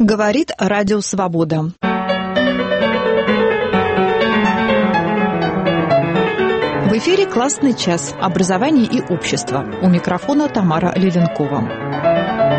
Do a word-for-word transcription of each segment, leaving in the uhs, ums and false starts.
Говорит Радио Свобода. В эфире «Классный час. Образование и общество». У микрофона Тамара Левенкова.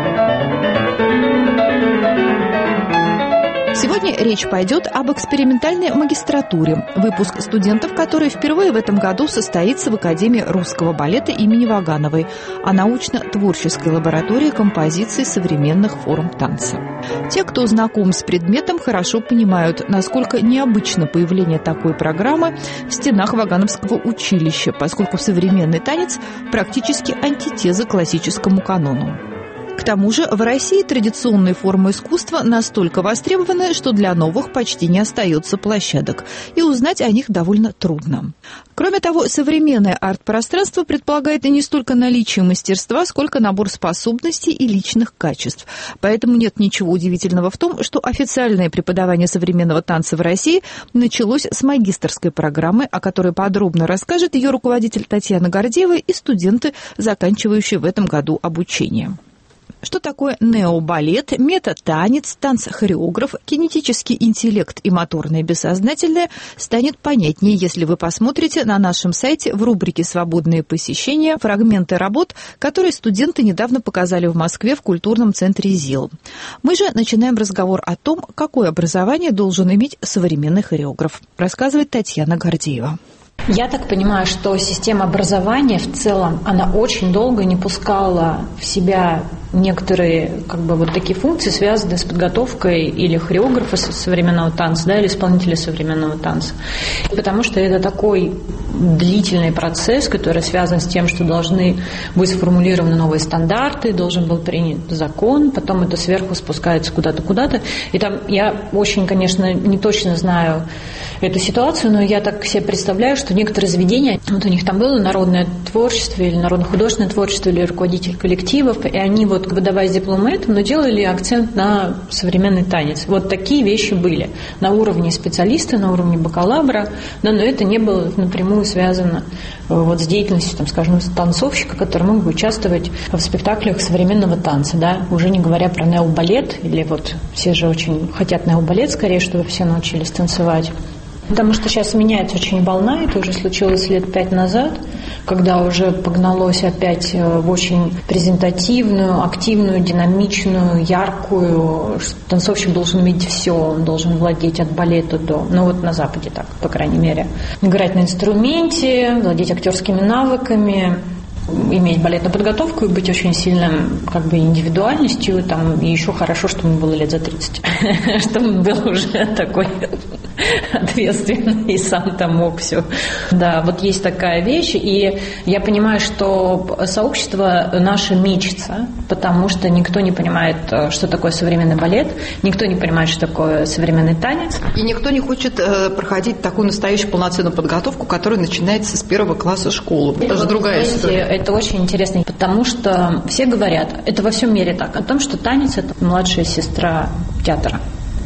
Сегодня речь пойдет об экспериментальной магистратуре. Выпуск студентов, который впервые в этом году состоится в Академии русского балета имени Вагановой, о научно-творческой лаборатории композиции современных форм танца. Те, кто знаком с предметом, хорошо понимают, насколько необычно появление такой программы в стенах Вагановского училища, поскольку современный танец практически антитеза классическому канону. К тому же в России традиционные формы искусства настолько востребованы, что для новых почти не остается площадок, и узнать о них довольно трудно. Кроме того, современное арт-пространство предполагает не столько наличие мастерства, сколько набор способностей и личных качеств. Поэтому нет ничего удивительного в том, что официальное преподавание современного танца в России началось с магистерской программы, о которой подробно расскажет ее руководитель Татьяна Гордеева и студенты, заканчивающие в этом году обучение. Что такое необалет, мета-танец, танц-хореограф, кинетический интеллект и моторное бессознательное станет понятнее, если вы посмотрите на нашем сайте в рубрике «Свободные посещения» фрагменты работ, которые студенты недавно показали в Москве в культурном центре ЗИЛ. Мы же начинаем разговор о том, какое образование должен иметь современный хореограф, рассказывает Татьяна Гордеева. Я так понимаю, что система образования в целом, она очень долго не пускала в себя некоторые как бы вот такие функции, связанные с подготовкой или хореографа современного танца, да, или исполнителя современного танца. Потому что это такой длительный процесс, который связан с тем, что должны быть сформулированы новые стандарты, должен был принят закон, потом это сверху спускается куда-то, куда-то. И там я очень, конечно, не точно знаю эту ситуацию, но я так себе представляю, что некоторые заведения, вот у них там было народное творчество или народно-художественное творчество или руководитель коллективов, и они вот, выдавая дипломы этому, но делали акцент на современный танец. Вот такие вещи были на уровне специалиста, на уровне бакалавра, да, но это не было напрямую связано вот с деятельностью, там, скажем, танцовщика, который мог бы участвовать в спектаклях современного танца, да, уже не говоря про необалет, или вот все же очень хотят необалет скорее, чтобы все научились танцевать. Потому что сейчас меняется очень волна, это уже случилось лет пять назад, когда уже погналось опять в очень презентативную, активную, динамичную, яркую. Танцовщик должен уметь все, он должен владеть от балета до... Ну вот на Западе так, по крайней мере. Играть на инструменте, владеть актерскими навыками, иметь балетную подготовку и быть очень сильным как бы индивидуальностью. Там, и еще хорошо, что ему было лет за тридцать, что он был уже такой ответственный и сам там мог все. Да, вот есть такая вещь, и я понимаю, что сообщество наше мечется, потому что никто не понимает, что такое современный балет, никто не понимает, что такое современный танец. И никто не хочет э, проходить такую настоящую полноценную подготовку, которая начинается с первого класса школы. Это же другая история. Это очень интересно, потому что все говорят, это во всем мире так, о том, что танец – это младшая сестра театра.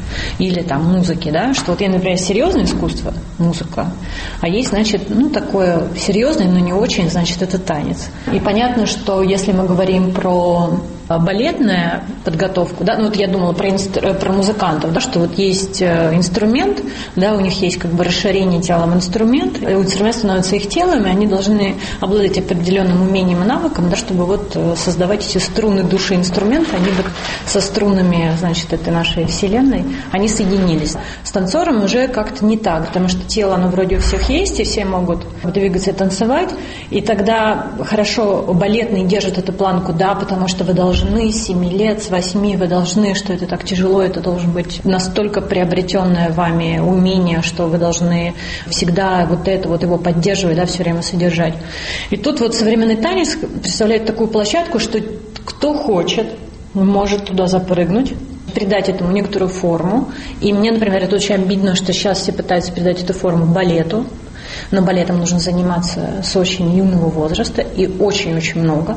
Или там музыки, да, что вот я, например, серьезное искусство, музыка, а есть, значит, ну, такое серьезное, но не очень, значит, это танец. И понятно, что если мы говорим про балетную подготовку, да, ну вот я думала про, инстру, про музыкантов, да, что вот есть инструмент, да, у них есть как бы расширение тела в инструмент, и инструмент становится их телом, и они должны обладать определенным умением и навыком, да, чтобы вот создавать эти струны души инструмента, они вот со струнами, значит, этой нашей вселенной, они соединились. С танцором уже как-то не так, потому что тело, оно вроде у всех есть, и все могут двигаться и танцевать, и тогда хорошо балетные держат эту планку, да, потому что вы должны с семи лет, с восьми вы должны, что это так тяжело, это должен быть настолько приобретенное вами умение, что вы должны всегда вот это вот его поддерживать, да, все время содержать. И тут вот современный танец представляет такую площадку, что кто хочет, может туда запрыгнуть, придать этому некоторую форму. И мне, например, это очень обидно, что сейчас все пытаются придать эту форму балету. Но балетом нужно заниматься с очень юного возраста и очень-очень много.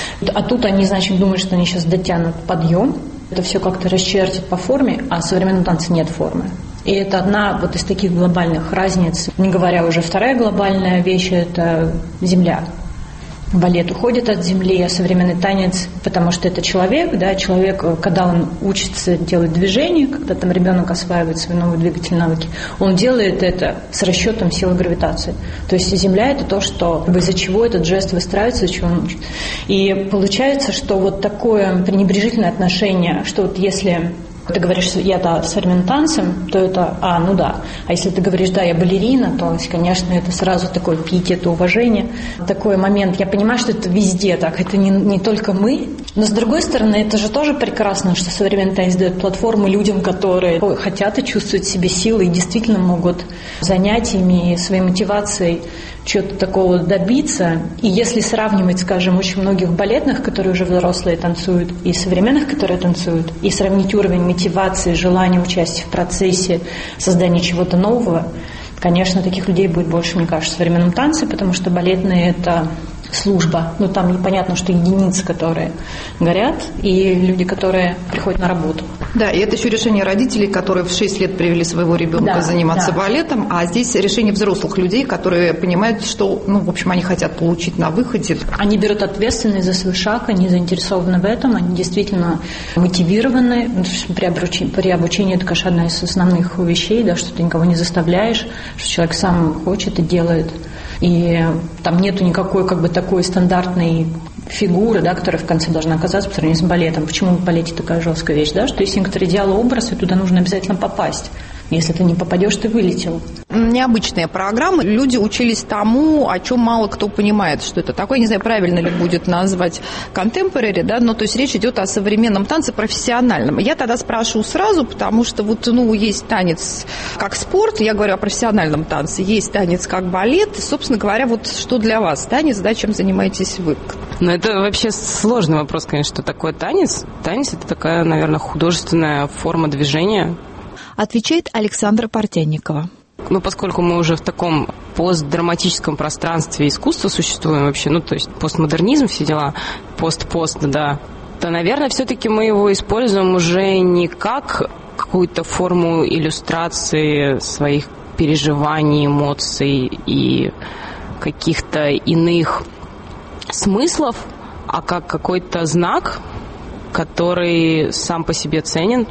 А тут они, значит, думают, что они сейчас дотянут подъем. Это все как-то расчертит по форме, а в современном танце нет формы. И это одна вот из таких глобальных разниц. Не говоря уже, вторая глобальная вещь – это земля. балет уходит от земли, а современный танец, потому что это человек, да, человек, когда он учится делать движение, когда там ребенок осваивает свои новые двигательные навыки, он делает это с расчетом силы гравитации. То есть земля – это то, что, из-за чего этот жест выстраивается, из-за чего он учится. И получается, что вот такое пренебрежительное отношение, что вот если ты говоришь, я да, современным танцем, то это, а, ну да. А если ты говоришь, да, я балерина, то, конечно, это сразу такой пик, это уважение. Такой момент, я понимаю, что это везде так, это не, не только мы. Но, с другой стороны, это же тоже прекрасно, что современный танец дает платформу людям, которые хотят и чувствуют в себе силы и действительно могут занятиями, своей мотивацией чего-то такого добиться. И если сравнивать, скажем, очень многих балетных, которые уже взрослые танцуют, и современных, которые танцуют, и сравнить уровень мотивации, желания участия в процессе создания чего-то нового, конечно, таких людей будет больше, мне кажется, в современном танце, потому что балетные – это служба. Ну, там непонятно, что единицы, которые горят, и люди, которые приходят на работу. Да, и это еще решение родителей, которые в шесть лет привели своего ребенка да, заниматься да. балетом, а здесь решение взрослых людей, которые понимают, что, ну, в общем, они хотят получить на выходе. Они берут ответственность за свой шаг, они заинтересованы в этом, они действительно мотивированы. При обучении, при обучении это, конечно, одна из основных вещей, да, что ты никого не заставляешь, что человек сам хочет и делает. И там нету никакой как бы такой стандартной фигуры, да, которая в конце должна оказаться по сравнению с балетом. Почему в балете такая жесткая вещь, да, что есть некоторый идеал-образ, и туда нужно обязательно попасть. Если ты не попадешь, ты вылетел. Необычная программа. Люди учились тому, о чем мало кто понимает, что это такое. Не знаю, правильно ли будет назвать contemporary, да, но то есть речь идет о современном танце профессиональном. Я тогда спрашиваю сразу, потому что вот, ну, есть танец как спорт, я говорю о профессиональном танце, есть танец как балет. И, собственно говоря, вот что для вас танец, да, чем занимаетесь вы? Ну, это вообще сложный вопрос, конечно, что такое танец. Танец – это такая, наверное, художественная форма движения. Отвечает Александра Портянникова. Ну, поскольку мы уже в таком постдраматическом пространстве искусства существуем вообще, ну, то есть постмодернизм, все дела, пост-пост, да, то, наверное, все-таки мы его используем уже не как какую-то форму иллюстрации своих переживаний, эмоций и каких-то иных смыслов, а как какой-то знак, который сам по себе ценен,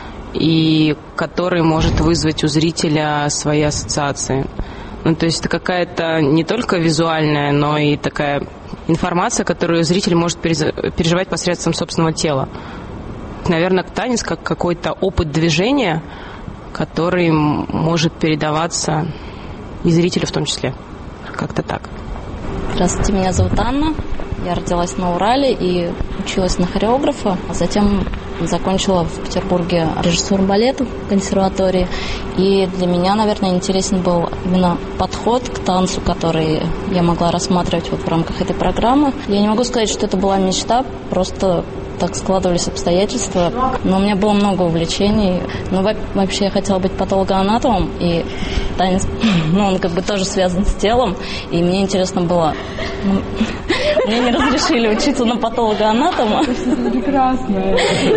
и который может вызвать у зрителя свои ассоциации. Ну, то есть это какая-то не только визуальная, но и такая информация, которую зритель может переживать посредством собственного тела. Наверное, танец как какой-то опыт движения, который может передаваться и зрителю в том числе. Как-то так. Здравствуйте, меня зовут Анна. Я родилась на Урале и училась на хореографа, а затем закончила в Петербурге режиссуру балета в консерватории. И для меня, наверное, интересен был именно подход к танцу, который я могла рассматривать вот в рамках этой программы. Я не могу сказать, что это была мечта, просто так складывались обстоятельства. Но у меня было много увлечений. Ну, вообще я хотела быть патологоанатомом, и танец, ну, он как бы тоже связан с телом. И мне интересно было... Ну, мне не разрешили учиться на патологоанатома. Это прекрасно.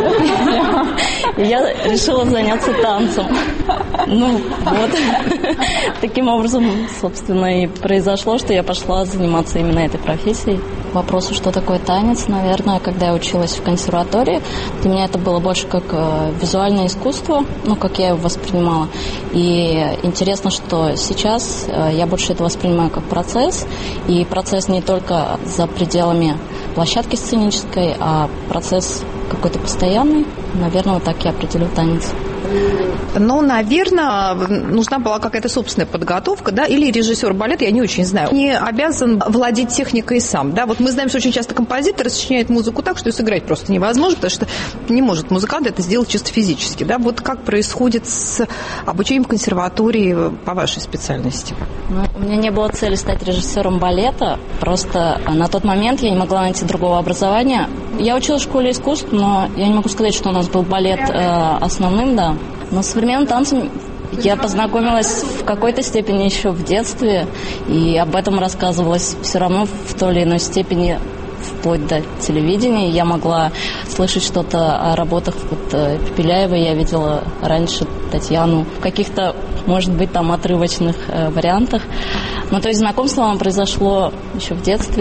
Я решила заняться танцем. Ну, вот. Таким образом, собственно, и произошло, что я пошла заниматься именно этой профессией. К вопросу, что такое танец, наверное, когда я училась в консерватории, для меня это было больше как визуальное искусство, ну, как я его воспринимала. И интересно, что сейчас я больше это воспринимаю как процесс, и процесс не только за пределами площадки сценической, а процесс какой-то постоянный. Наверное, вот так я определю танец. Ну, наверное, нужна была какая-то собственная подготовка, да, или режиссер балета, я не очень знаю, не обязан владеть техникой сам, да, вот мы знаем, что очень часто композиторы сочиняют музыку так, что ее сыграть просто невозможно, потому что не может музыкант это сделать чисто физически, да, вот как происходит с обучением в консерватории по вашей специальности? Ну, у меня не было цели стать режиссером балета, просто на тот момент я не могла найти другого образования. Я училась в школе искусств, но я не могу сказать, что у нас был балет э, основным, да. Но с современным танцем я познакомилась в какой-то степени еще в детстве, и об этом рассказывалось все равно в той или иной степени вплоть до телевидения. Я могла слышать что-то о работах вот, Пепеляевой, я видела раньше Татьяну в каких-то, может быть, там отрывочных э, вариантах. Ну, то есть знакомство оно произошло еще в детстве.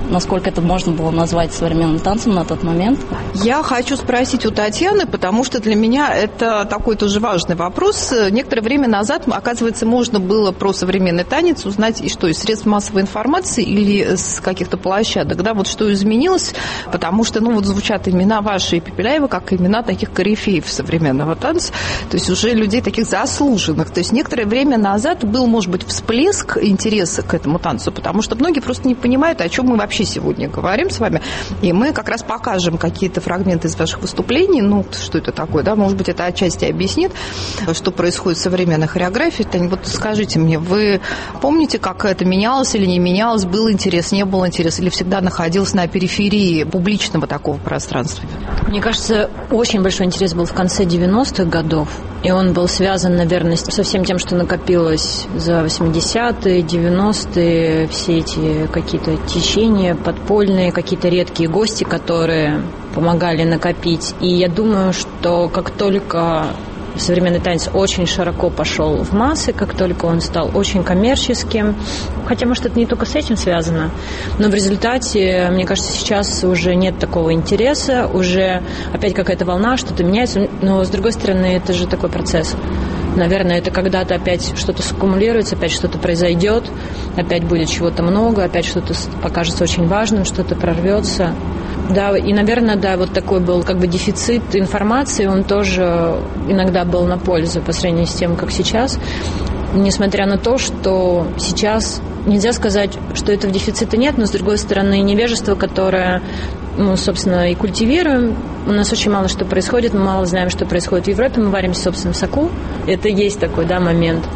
насколько это можно было назвать современным танцем на тот момент. Я хочу спросить у Татьяны, потому что для меня это такой тоже важный вопрос. Некоторое время назад, оказывается, можно было про современный танец узнать и что, из средств массовой информации или с каких-то площадок, да, вот что изменилось, потому что, ну, вот звучат имена ваши и Пепеляева, как имена таких корифеев современного танца, то есть уже людей таких заслуженных. То есть некоторое время назад был, может быть, всплеск интереса к этому танцу, потому что многие просто не понимают, о чем мы вообще сегодня говорим с вами, и мы как раз покажем какие-то фрагменты из ваших выступлений, ну, что это такое, да, может быть, это отчасти объяснит, что происходит в современной хореографии. Тань, вот скажите мне, вы помните, как это менялось или не менялось, был интерес, не был интерес, или всегда находилось на периферии публичного такого пространства? Мне кажется, очень большой интерес был в конце девяностых годов, и он был связан, наверное, со всем тем, что накопилось за восьмидесятые, девяностые, все эти какие-то течения подпольные, какие-то редкие гости, которые помогали накопить. И я думаю, что как только современный танец очень широко пошел в массы, как только он стал очень коммерческим, хотя, может, это не только с этим связано, но в результате, мне кажется, сейчас уже нет такого интереса, уже опять какая-то волна, что-то меняется, но, с другой стороны, это же такой процесс. Наверное, это когда-то опять что-то саккумулируется, опять что-то произойдет, опять будет чего-то много, опять что-то покажется очень важным, что-то прорвется. Да, и, наверное, да, вот такой был как бы дефицит информации, он тоже иногда был на пользу по сравнению с тем, как сейчас. Несмотря на то, что сейчас нельзя сказать, что этого дефицита нет, но, с другой стороны, невежество, которое мы, собственно, и культивируем. У нас очень мало что происходит, мы мало знаем, что происходит в Европе, мы варимся в собственном соку. Это есть такой, да, момент.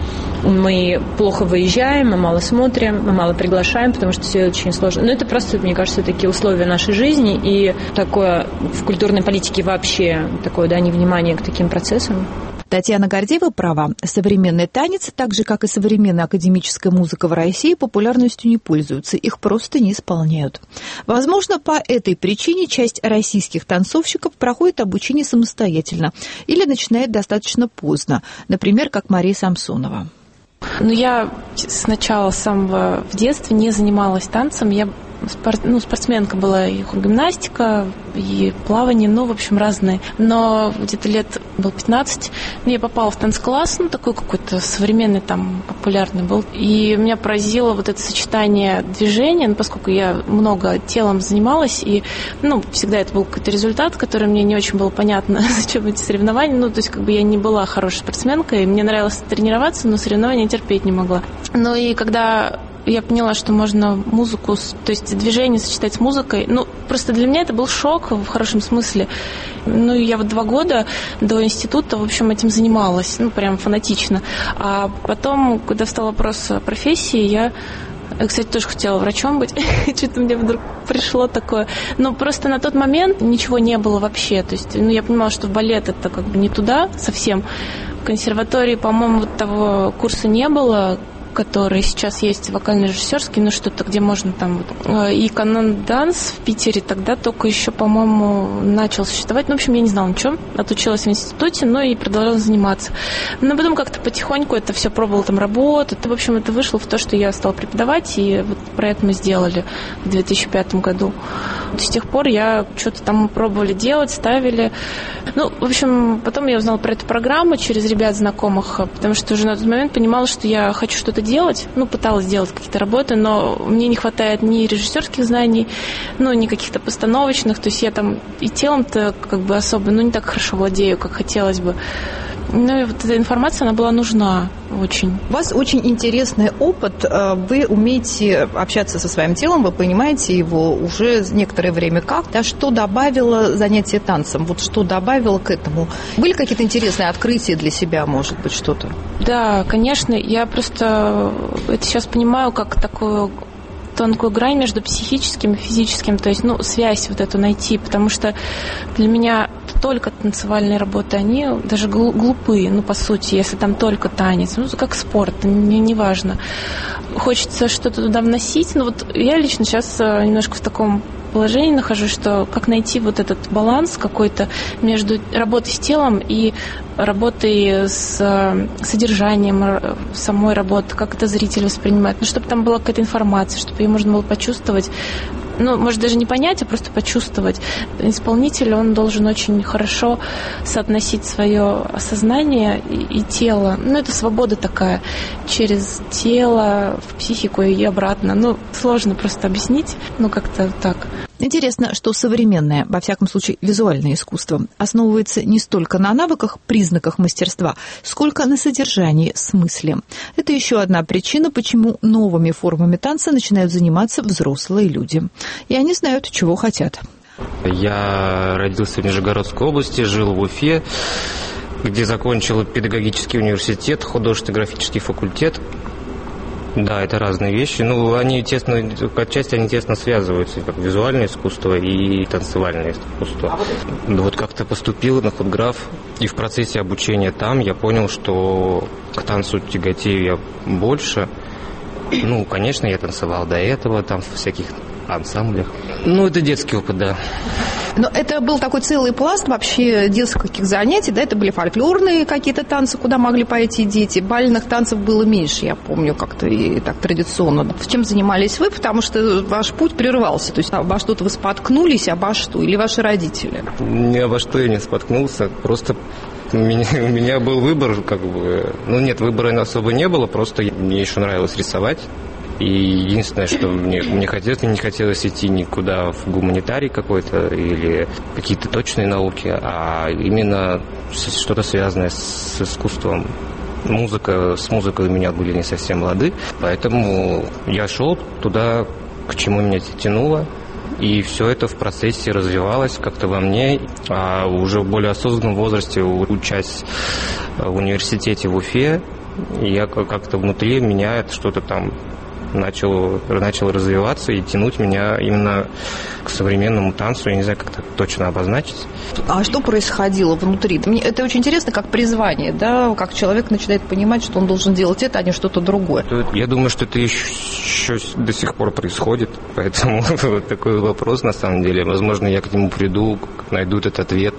Мы плохо выезжаем, мы мало смотрим, мы мало приглашаем, потому что все очень сложно. Но это просто, мне кажется, такие условия нашей жизни и такое в культурной политике вообще такое, да, невнимание к таким процессам. Татьяна Гордеева права. Современный танец, так же, как и современная академическая музыка в России, популярностью не пользуются, их просто не исполняют. Возможно, по этой причине часть российских танцовщиков проходит обучение самостоятельно или начинает достаточно поздно, например, как Мария Самсонова. Ну, я сначала, с самого в детстве не занималась танцем. Я спорт, ну, спортсменка была, и гимнастика, и плавание, ну, в общем, разные. Но где-то лет было пятнадцать, я попала в танцкласс, ну, такой какой-то современный, там, популярный был. И меня поразило вот это сочетание движения, ну, поскольку я много телом занималась, и, ну, всегда это был какой-то результат, который мне не очень было понятно, зачем эти соревнования. Ну, то есть, как бы я не была хорошей спортсменкой, мне нравилось тренироваться, но соревнования терпеть не могла. Ну, и когда я поняла, что можно музыку, то есть движение сочетать с музыкой. Ну, просто для меня это был шок в хорошем смысле. Ну, я вот два года до института, в общем, этим занималась, ну, прям фанатично. А потом, когда встал вопрос о профессии, я, кстати, тоже хотела врачом быть. Что-то мне вдруг пришло такое. Но просто на тот момент ничего не было вообще. То есть, ну, я понимала, что балет это как бы не туда совсем. В консерватории, по-моему, вот того курса не было, который сейчас есть, вокально-режиссерский, ну что-то, где можно там... И канон-данс в Питере тогда только еще, по-моему, начал существовать. Ну, в общем, я не знала ничего. Отучилась в институте, но и продолжала заниматься. Но потом как-то потихоньку это все пробовала там работать. В общем, это вышло в то, что я стала преподавать, и вот проект мы сделали в две тысячи пятом году. С тех пор я что-то там пробовали делать, ставили. Ну, в общем, потом я узнала про эту программу через ребят знакомых, потому что уже на тот момент понимала, что я хочу что-то делать, ну, пыталась делать какие-то работы, но мне не хватает ни режиссерских знаний, ну, ни каких-то постановочных, то есть я там и телом-то как бы особо, ну, не так хорошо владею, как хотелось бы. Ну, и вот эта информация, она была нужна очень. У вас очень интересный опыт, вы умеете общаться со своим телом, вы понимаете его уже некоторое время как, да, что добавило занятие танцем, вот что добавило к этому? Были какие-то интересные открытия для себя, может быть, что-то? Да, конечно, я просто это сейчас понимаю, как такую тонкую грань между психическим и физическим, то есть, ну, связь вот эту найти, потому что для меня только танцевальные работы, они даже глупые, ну, по сути, если там только танец, ну, как спорт, не, не важно. Хочется что-то туда вносить, но вот я лично сейчас немножко в таком положении нахожусь, что как найти вот этот баланс какой-то между работой с телом и работой с содержанием самой работы, как это зритель воспринимает, ну, чтобы там была какая-то информация, чтобы ее можно было почувствовать. ну, может, даже не понять, а просто почувствовать. Исполнитель, он должен очень хорошо соотносить свое осознание и, и тело. Ну, это свобода такая через тело в психику и обратно. Ну, сложно просто объяснить, ну, как-то так. Интересно, что современное, во всяком случае визуальное искусство, основывается не столько на навыках, признаках мастерства, сколько на содержании, смысле. Это еще одна причина, почему новыми формами танца начинают заниматься взрослые люди. И они знают, чего хотят. Я родился в Нижегородской области, жил в Уфе, где закончил педагогический университет, художественно-графический факультет. Да, это разные вещи. Ну, они тесно, отчасти они тесно связываются, как визуальное искусство и танцевальное искусство. А вот как-то поступил на худграф, и в процессе обучения там я понял, что к танцу тяготею я больше. Ну, конечно, я танцевал до этого, там в всяких ансамблях. Ну, это детский опыт, да. Но это был такой целый пласт вообще детских занятий, да, это были фольклорные какие-то танцы, куда могли пойти дети. Бальных танцев было меньше, я помню, как-то и так традиционно. В чем занимались вы, потому что ваш путь прервался, то есть обо что-то вы споткнулись, обо что, или ваши родители? Ни обо что я не споткнулся, просто у меня, у меня был выбор, как бы, ну нет, выбора особо не было, просто мне еще нравилось рисовать. И единственное, что мне, мне хотелось, мне не хотелось идти никуда в гуманитарий какой-то или какие-то точные науки, а именно что-то связанное с искусством. Музыка, с музыкой у меня были не совсем лады, поэтому я шел туда, к чему меня тянуло. И все это в процессе развивалось как-то во мне, а уже в более осознанном возрасте, учась в университете в Уфе, я как-то внутри меня это что-то там начал, начал развиваться и тянуть меня именно к современному танцу. Я не знаю, как это точно обозначить. А что происходило внутри? Мне это очень интересно, как призвание, да, как человек начинает понимать, что он должен делать это, а не что-то другое. Я думаю, что это еще до сих пор происходит, поэтому вот такой вопрос на самом деле. Возможно, я к нему приду, найду этот ответ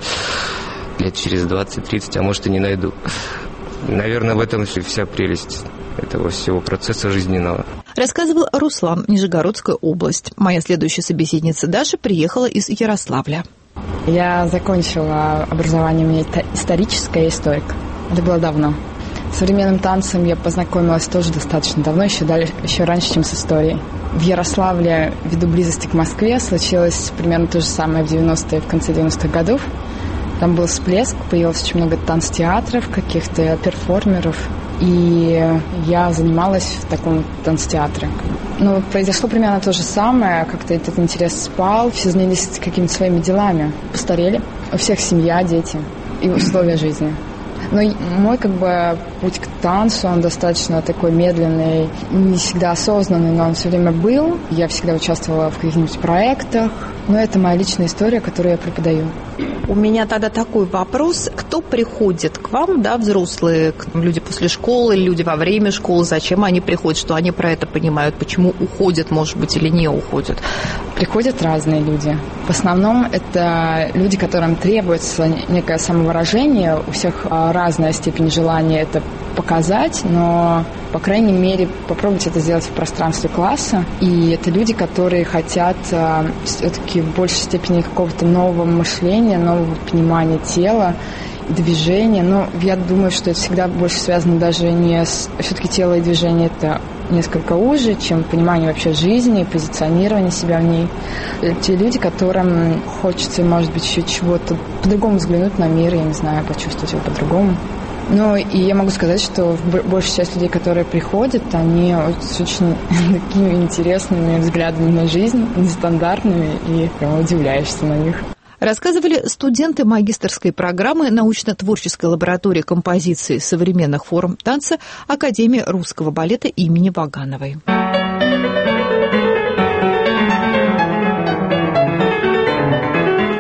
лет через двадцать-тридцать, а может и не найду. Наверное, в этом вся прелесть этого всего процесса жизненного. Рассказывал Руслан, Нижегородская область. Моя следующая собеседница Даша приехала из Ярославля. Я закончила образование, у меня историческое, историк. Это было давно. С современным танцем я познакомилась тоже достаточно давно, еще, дальше, еще раньше, чем с историей. В Ярославле, ввиду близости к Москве, случилось примерно то же самое в девяностые, в конце девяностых годов. Там был всплеск, появилось очень много танцтеатров, каких-то перформеров. И я занималась в таком танцтеатре. Ну, произошло примерно то же самое. Как-то этот интерес спал, все занялись какими-то своими делами. Постарели. У всех семья, дети и условия жизни. Но мой как бы путь к танцу, он достаточно такой медленный, не всегда осознанный, но он все время был. Я всегда участвовала в каких-нибудь проектах. Но это моя личная история, которую я преподаю. У меня тогда такой вопрос. Кто приходит к вам, да, взрослые, люди после школы, люди во время школы, зачем они приходят, что они про это понимают, почему уходят, может быть, или не уходят? Приходят разные люди. В основном это люди, которым требуется некое самовыражение. У всех разная степень желания это показать, но, по крайней мере, попробовать это сделать в пространстве класса. И это люди, которые хотят все-таки в большей степени какого-то нового мышления, нового понимания тела, движения. Но я думаю, что это всегда больше связано даже не с... Все-таки тело и движение – это несколько уже, чем понимание вообще жизни, позиционирование себя в ней. Те люди, которым хочется, может быть, еще чего-то по-другому взглянуть на мир, я не знаю, почувствовать его по-другому. Ну, и я могу сказать, что большая часть людей, которые приходят, они с очень такими интересными взглядами на жизнь, нестандартными, и прям удивляешься на них. Рассказывали студенты магистерской программы научно-творческой лаборатории композиции современных форм танца Академии русского балета имени Вагановой. В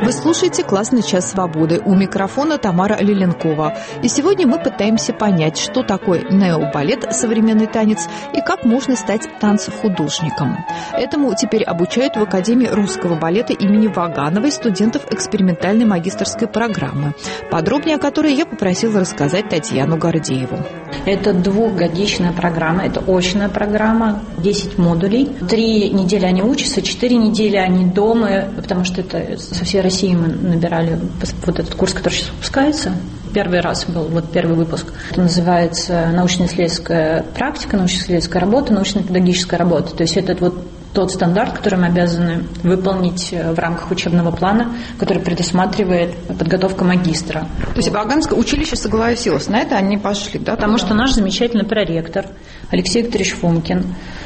Вы слушаете «Классный час свободы». У микрофона Тамара Лиленкова. И сегодня мы пытаемся понять, что такое необалет, современный танец, и как можно стать танцхудожником. Этому теперь обучают в Академии русского балета имени Вагановой студентов экспериментальной магистерской программы, подробнее о которой я попросила рассказать Татьяну Гордееву. Это двухгодичная программа, это очная программа, десять модулей. Три недели они учатся, четыре недели они дома, потому что это со всей России мы набирали вот этот курс, который сейчас выпускается. Первый раз был вот первый выпуск. Это называется научно-исследовательская практика, научно-исследовательская работа, научно-педагогическая работа. То есть это вот тот стандарт, который мы обязаны выполнить в рамках учебного плана, который предусматривает подготовка магистра. То есть Ваганское училище согласилось на это, они пошли, да? Потому что наш замечательный проректор Алексей Викторович Фомкин,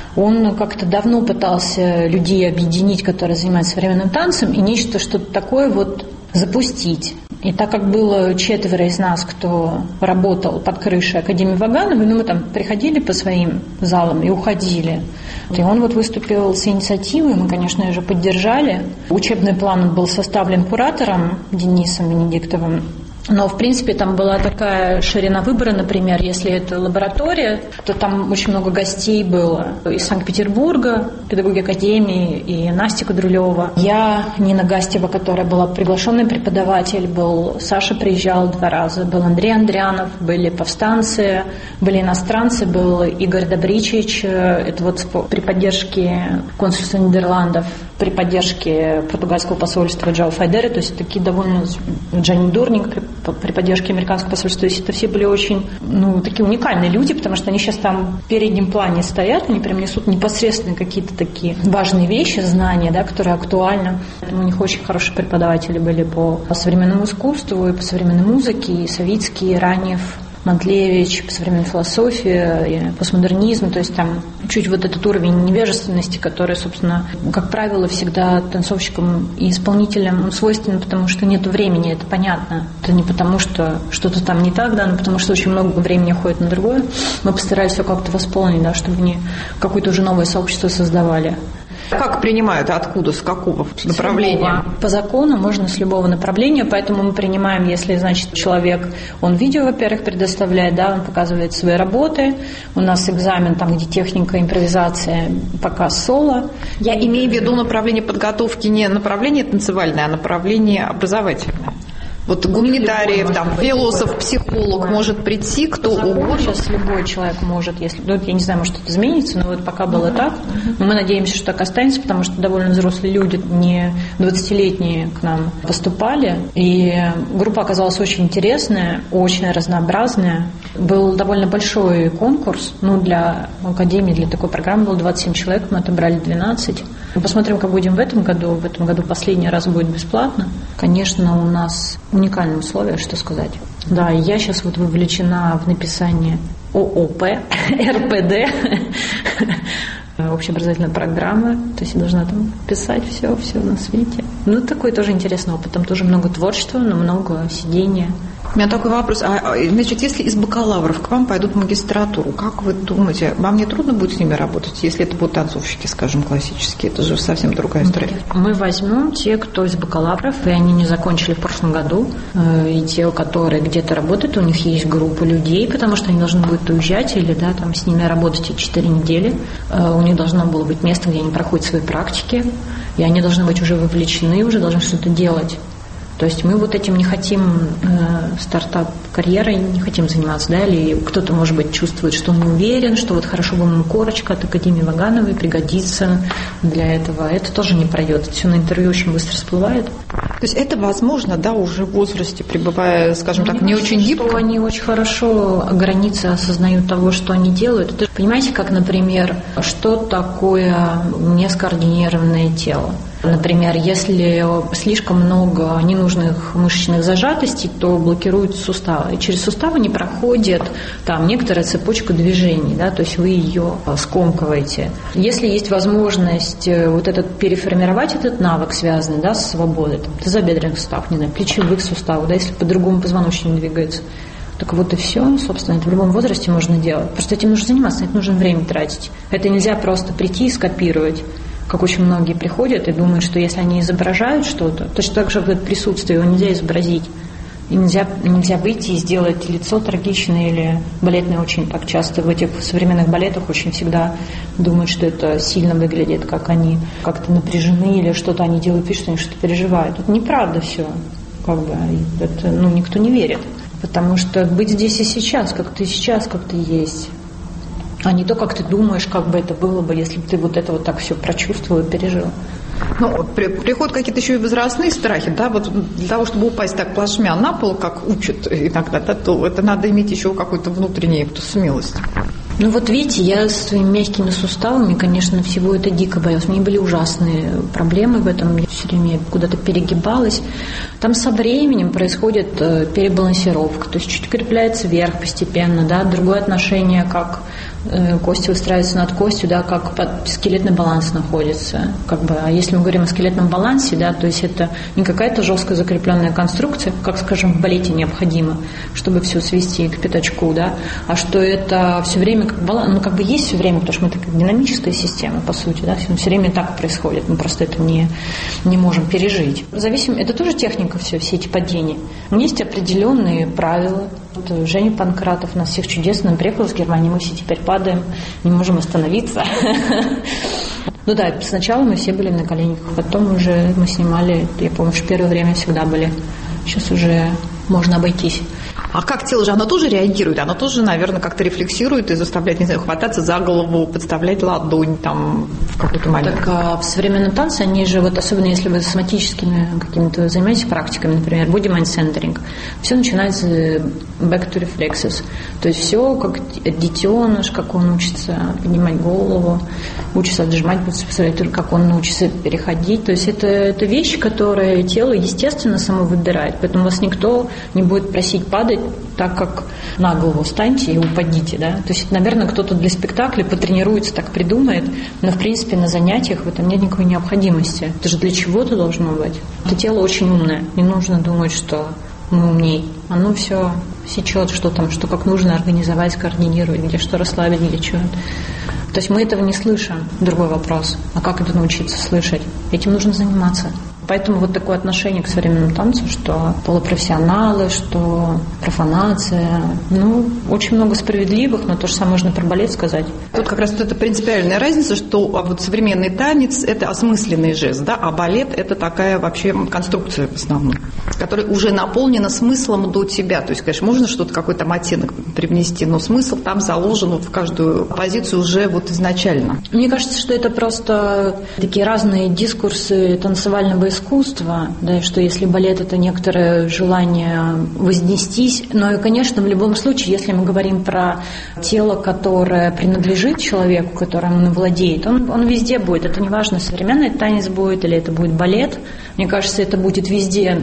он как-то давно пытался людей объединить, которые занимаются современным танцем, и нечто что-то такое вот запустить. И так как было четверо из нас, кто работал под крышей Академии Вагановой, ну, мы там приходили по своим залам и уходили. И он вот выступил с инициативой, мы, конечно же, поддержали. Учебный план был составлен куратором Денисом Венедиктовым. Но, в принципе, там была такая ширина выбора, например, если это лаборатория, то там очень много гостей было из Санкт-Петербурга, педагоги Академии, и Настя Кудрулева. Я, Нина Гастева, которая была приглашенный преподаватель, был Саша приезжал два раза, был Андрей Андрянов, были повстанцы, были иностранцы, был Игорь Добричич, это вот при поддержке консульства Нидерландов, при поддержке португальского посольства Джао Файдера, то есть такие довольно Джанни Дурник при, при поддержке американского посольства, то есть это все были очень, ну, такие уникальные люди, потому что они сейчас там в переднем плане стоят, они прям несут непосредственно какие-то такие важные вещи, знания, да, которые актуальны. У них очень хорошие преподаватели были по современному искусству, и по современной музыке, и Савицкий, и Ранев, Мантлевич, по современной философии, постмодернизм, то есть там чуть вот этот уровень невежественности, который, собственно, как правило, всегда танцовщикам и исполнителям он свойственен, потому что нет времени, это понятно. Это не потому, что что-то там не так, да, но потому что очень много времени уходит на другое. Мы постарались все как-то восполнить, да, чтобы они какое-то уже новое сообщество создавали. Как принимают? Откуда? С какого направления? По закону можно с любого направления, поэтому мы принимаем, если, значит, человек, он видео, во-первых, предоставляет, да, он показывает свои работы, у нас экзамен, там, где техника, импровизация, показ соло. Я имею в виду направление подготовки не направление танцевальное, а направление образовательное. Вот гуманитариев, там, философ, психолог может прийти, кто угодно. Сейчас любой человек может, если, ну, я не знаю, может это изменится, но вот пока было так, но мы надеемся, что так останется, потому что довольно взрослые люди, не двадцатилетние, к нам поступали, и группа оказалась очень интересная, очень разнообразная. Был довольно большой конкурс, ну, для Академии, для такой программы было двадцать семь человек, мы отобрали двенадцать. Посмотрим, как будем в этом году. В этом году последний раз будет бесплатно. Конечно, у нас уникальные условия, что сказать. Да, я сейчас вот вовлечена в написание ООП, РПД, общеобразовательной программы. То есть я должна там писать все, все на свете. Ну, такой тоже интересный опыт. Там тоже много творчества, но много сидения. У меня такой вопрос. А, значит, если из бакалавров к вам пойдут в магистратуру, как вы думаете, вам не трудно будет с ними работать, если это будут танцовщики, скажем, классические? Это же совсем другая история. Мы возьмем те, кто из бакалавров, и они не закончили в прошлом году, и те, которые где-то работают, у них есть группа людей, потому что они должны будут уезжать или, да, там с ними работать четыре недели. У них должно было быть место, где они проходят свои практики, и они должны быть уже вовлечены, уже должны что-то делать. То есть мы вот этим не хотим э, стартап-карьерой, не хотим заниматься, да, или кто-то, может быть, чувствует, что он не уверен, что вот хорошо бы ему корочка от Академии Вагановой пригодится для этого. Это тоже не пройдет. Это все на интервью очень быстро всплывает. То есть это возможно, да, уже в возрасте, пребывая, скажем так, не очень гибко? Что они очень хорошо границы осознают того, что они делают. Это, понимаете, как, например, что такое нескоординированное тело? Например, если слишком много ненужных мышечных зажатостей, то блокируют суставы. И через суставы не проходит там некоторая цепочка движений, да, то есть вы ее скомкиваете. Если есть возможность вот этот переформировать этот навык, связанный, да, с свободой, там, тазобедренный сустав, не знаю, плечевых суставов, да, если по-другому позвоночник двигается. Так вот и все, собственно, это в любом возрасте можно делать. Просто этим нужно заниматься, это нужно время тратить. Это нельзя просто прийти и скопировать. как очень многие приходят и думают, что если они изображают что-то, точно так же в это присутствие его нельзя изобразить. И нельзя, нельзя выйти и сделать лицо трагичное или балетное. Очень так часто в этих современных балетах очень всегда думают, что это сильно выглядит, как они как-то напряжены или что-то они делают вид, что они что-то переживают. Это неправда все. Как бы, это, ну, никто не верит. Потому что быть здесь и сейчас, как ты сейчас, как ты есть, а не то, как ты думаешь, как бы это было бы, если бы ты вот это вот так все прочувствовал и пережил. Ну, при, приходят какие-то еще и возрастные страхи, да, вот для того, чтобы упасть так плашмя на пол, как учат иногда, да, то это надо иметь еще какую-то внутреннюю смелость. Ну вот видите, я с своими мягкими суставами, конечно, всего это дико боялась. У меня были ужасные проблемы в этом, я все время куда-то перегибалась. Там со временем происходит перебалансировка, то есть чуть крепляется вверх постепенно, да, другое отношение, как кости выстраиваются над костью, да, как скелетный баланс находится. Как бы, а если мы говорим о скелетном балансе, да, то есть это не какая-то жесткая закрепленная конструкция, как, скажем, в балете необходимо, чтобы все свести к пятачку, да, а что это все время как баланс, ну как бы есть все время, потому что мы такая динамическая система, по сути, да, все, все время так происходит, мы просто это не, не можем пережить. Зависим, это тоже техника все, все эти падения. Есть определенные правила. Вот Женя Панкратов у нас всех чудесно, он приехал из Германии, мы все теперь падаем, не можем остановиться. Ну да, сначала мы все были на коленях, потом уже мы снимали, я помню, что первое время всегда были, сейчас уже можно обойтись. А как тело же, оно тоже реагирует, оно тоже, наверное, как-то рефлексирует и заставляет, не знаю, хвататься за голову, подставлять ладонь там в какой-то момент. Так а в современном танце они же, вот особенно если вы соматическими какими-то занимаетесь практиками, например, body mind centering, все начинается back to reflexes. То есть все как детеныш, как он учится поднимать голову, учится отжимать, как он научится переходить. То есть это, это вещи, которые тело, естественно, само выбирает. Поэтому вас никто не будет просить падать так, как на голову встаньте и упадите. Да? То есть, наверное, кто-то для спектакля потренируется, так придумает, но, в принципе, на занятиях в этом нет никакой необходимости. Это же для чего-то должно быть. Это тело очень умное. Не нужно думать, что мы умней. Оно все сечет, что там, что как нужно организовать, скоординировать, где что расслабить, где что. То есть мы этого не слышим. Другой вопрос. А как это научиться слышать? Этим нужно заниматься. Поэтому вот такое отношение к современному танцу, что полупрофессионалы, что профанация. Ну, очень много справедливых, но то же самое можно про балет сказать. Тут как раз вот эта принципиальная разница, что вот современный танец – это осмысленный жест, да, а балет – это такая вообще конструкция в основном, которая уже наполнена смыслом до тебя. То есть, конечно, можно что-то, какой-то оттенок привнести, но смысл там заложен вот в каждую позицию уже вот изначально. Мне кажется, что это просто такие разные дискурсы танцевального искусства, да, что если балет – это некоторое желание вознестись, но и, конечно, в любом случае, если мы говорим про тело, которое принадлежит человеку, которым он владеет, он, он везде будет. Это не важно, современный танец будет или это будет балет. Мне кажется, это будет везде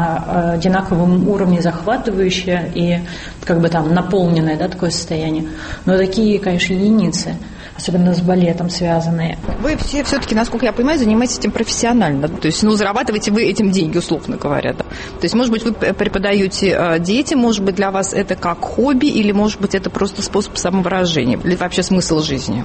на одинаковом уровне захватывающее и как бы там наполненное, да, такое состояние. Но такие, конечно, единицы, особенно с балетом связанные. Вы все все-таки, насколько я понимаю, занимаетесь этим профессионально. То есть, ну, зарабатываете вы этим деньги, условно говоря. Да? То есть, может быть, вы преподаете детям, может быть, для вас это как хобби, или, может быть, это просто способ самовыражения, или вообще смысл жизни?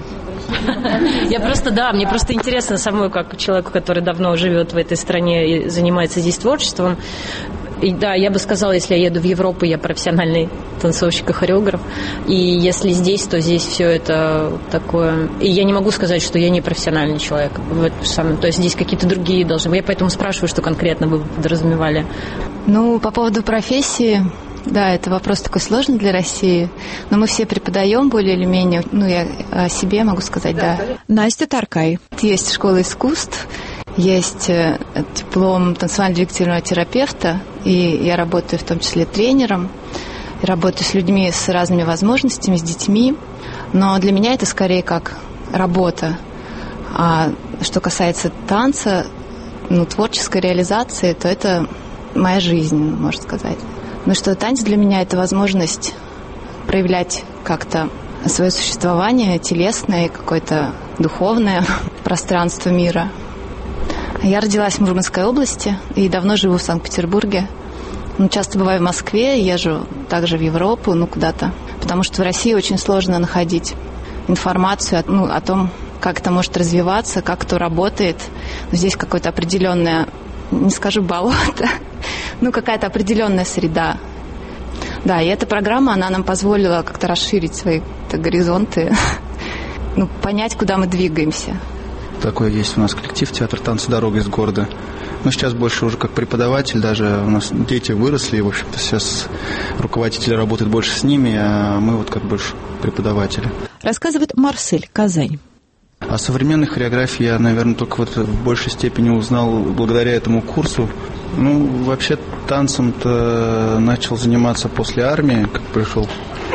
Я просто, да, мне просто интересно самой, как человеку, который давно живет в этой стране и занимается здесь творчеством. И да, я бы сказала, если я еду в Европу, я профессиональный танцовщик и хореограф. И если здесь, то здесь все это такое... И я не могу сказать, что я не профессиональный человек. То есть здесь какие-то другие должны быть. Я поэтому спрашиваю, что конкретно вы подразумевали. Ну, по поводу профессии... Да, это вопрос такой сложный для России, но мы все преподаем более или менее, ну, я о себе могу сказать, да. Настя Таркай. Есть школа искусств, есть диплом танцевально-двигательного терапевта, и я работаю в том числе тренером, работаю с людьми с разными возможностями, с детьми, но для меня это скорее как работа. А что касается танца, ну, творческой реализации, то это моя жизнь, можно сказать. Ну что, танец для меня – это возможность проявлять как-то свое существование телесное и какое-то духовное пространство мира. Я родилась в Мурманской области и давно живу в Санкт-Петербурге. Ну, часто бываю в Москве, езжу также в Европу, ну, куда-то. Потому что в России очень сложно находить информацию, ну, о том, как это может развиваться, как это работает. Но здесь какое-то определенное, не скажу болото, ну какая-то определенная среда. Да, и эта программа, она нам позволила как-то расширить свои горизонты, ну, понять, куда мы двигаемся. Такой есть у нас коллектив «Театр танца «Дорога из города». Но сейчас больше уже как преподаватель, даже у нас дети выросли, и, в общем-то, сейчас руководители работают больше с ними, а мы вот как больше преподаватели. Рассказывает Марсель, Казань. О современной хореографии я, наверное, только вот в большей степени узнал благодаря этому курсу. Ну, вообще танцем-то начал заниматься после армии, как пришел.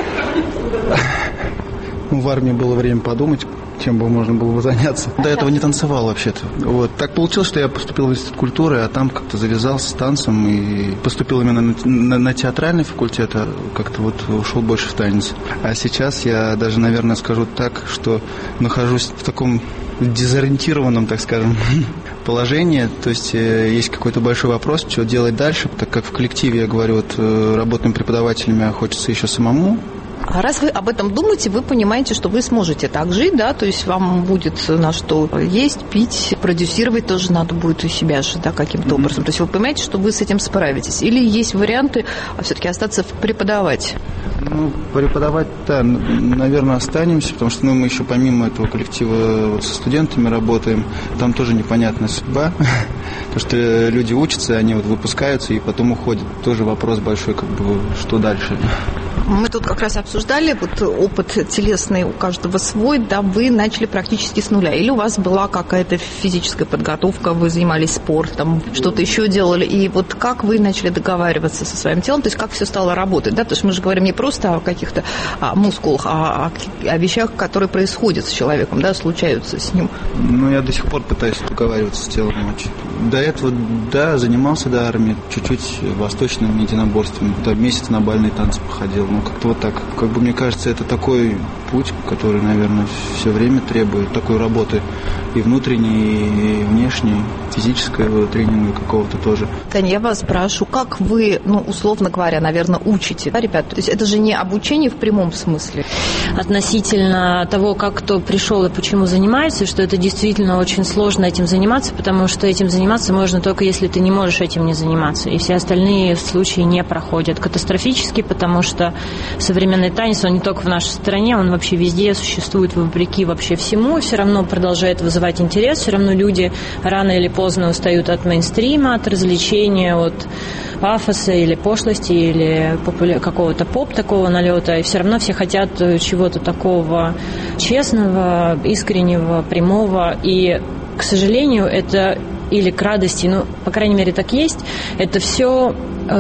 Ну, в армии было время подумать, чем бы можно было бы заняться. До этого не танцевал вообще-то. Вот. Так получилось, что я поступил в институт культуры, а там как-то завязался с танцем и поступил именно на, на, на театральный факультет, а как-то вот ушел больше в танец. А сейчас я даже, наверное, скажу так, что нахожусь в таком дезориентированном, так скажем, положении. То есть есть какой-то большой вопрос, что делать дальше, так как в коллективе, я говорю, вот работаем преподавателями, а хочется еще самому. А раз вы об этом думаете, вы понимаете, что вы сможете так жить, да, то есть вам будет на что есть, пить, продюсировать тоже надо будет у себя же, да, каким-то mm-hmm. образом. То есть вы понимаете, что вы с этим справитесь. Или есть варианты все-таки остаться преподавать? Ну, преподавать, да, наверное, останемся, потому что ну, мы еще помимо этого коллектива вот, со студентами работаем, там тоже непонятная судьба, потому что люди учатся, они вот выпускаются и потом уходят. Тоже вопрос большой, как бы, что дальше. Мы тут как раз обсуждали, вот опыт телесный у каждого свой, да, вы начали практически с нуля. Или у вас была какая-то физическая подготовка, вы занимались спортом, что-то еще делали, и вот как вы начали договариваться со своим телом, то есть как все стало работать, да, потому что мы же говорим не просто о каких-то а, мускулах, а о, о вещах, которые происходят с человеком, да, случаются с ним. Ну, я до сих пор пытаюсь договариваться с телом очень. До этого, да, занимался до армии, чуть-чуть восточным единоборством, да, месяц на бальные танцы походил. Ну, как-то вот так. Как бы мне кажется, это такой путь, который, наверное, все время требует такой работы и внутренней, и внешней, физического тренинга какого-то тоже. Таня, я вас спрашиваю, как вы, ну, условно говоря, наверное, учите, да, ребят? То есть это же не обучение в прямом смысле. Относительно того, как кто пришел и почему занимается, что это действительно очень сложно этим заниматься, потому что этим заниматься можно только если ты не можешь этим не заниматься. И все остальные случаи не проходят катастрофически, потому что современный танец, он не только в нашей стране, он вообще везде существует вопреки вообще всему, все равно продолжает вызывать интерес, все равно люди рано или поздно устают от мейнстрима, от развлечения, от пафоса или пошлости, или популя... какого-то поп такого налета, и все равно все хотят чего-то такого честного, искреннего, прямого, и, к сожалению, это или к радости, ну, по крайней мере, так есть, это все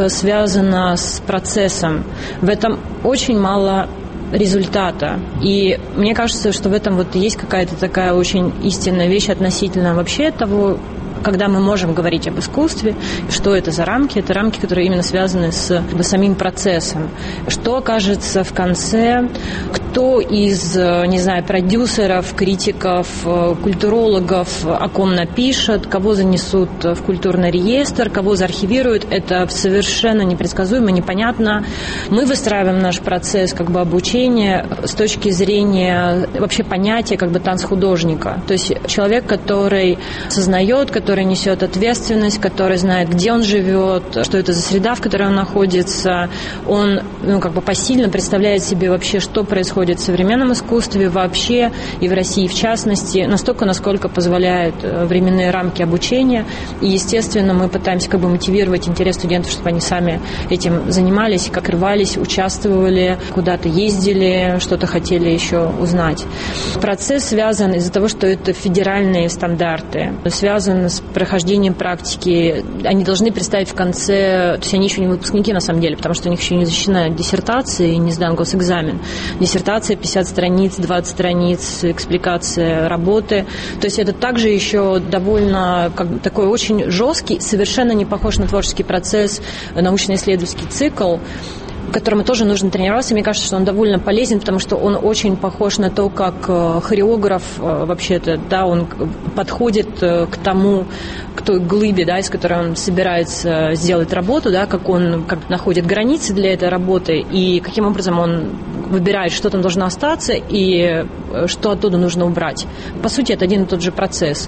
связано с процессом. В этом очень мало результата. И мне кажется, что в этом вот есть какая-то такая очень истинная вещь относительно вообще того, когда мы можем говорить об искусстве, что это за рамки? Это рамки, которые именно связаны с самим процессом. Что окажется в конце? Кто из, не знаю, продюсеров, критиков, культурологов о ком напишет, кого занесут в культурный реестр, кого заархивируют, это совершенно непредсказуемо, непонятно. Мы выстраиваем наш процесс как бы обучения с точки зрения вообще понятия как бы танцхудожника. То есть человек, который сознает, который который несет ответственность, который знает, где он живет, что это за среда, в которой он находится. Он, ну, как бы посильно представляет себе вообще, что происходит в современном искусстве вообще и в России в частности, настолько, насколько позволяют временные рамки обучения. И, естественно, мы пытаемся как бы мотивировать интерес студентов, чтобы они сами этим занимались, как рвались, участвовали, куда-то ездили, что-то хотели еще узнать. Процесс связан из-за того, что это федеральные стандарты, связан с прохождением практики. Они должны представить в конце, то есть они еще не выпускники на самом деле, потому что у них еще не защищена диссертация и не сдан госэкзамен. Диссертация пятьдесят страниц, двадцать страниц, экспликация работы. То есть это также еще довольно как, такой очень жесткий, совершенно не похож на творческий процесс, научно-исследовательский цикл, которому тоже нужно тренироваться. Мне кажется, что он довольно полезен, потому что он очень похож на то, как хореограф вообще-то, да, он подходит к тому, к той глыбе, да, из которой он собирается сделать работу, да, как он как находит границы для этой работы и каким образом он выбирает, что там должно остаться и что оттуда нужно убрать. По сути, это один и тот же процесс.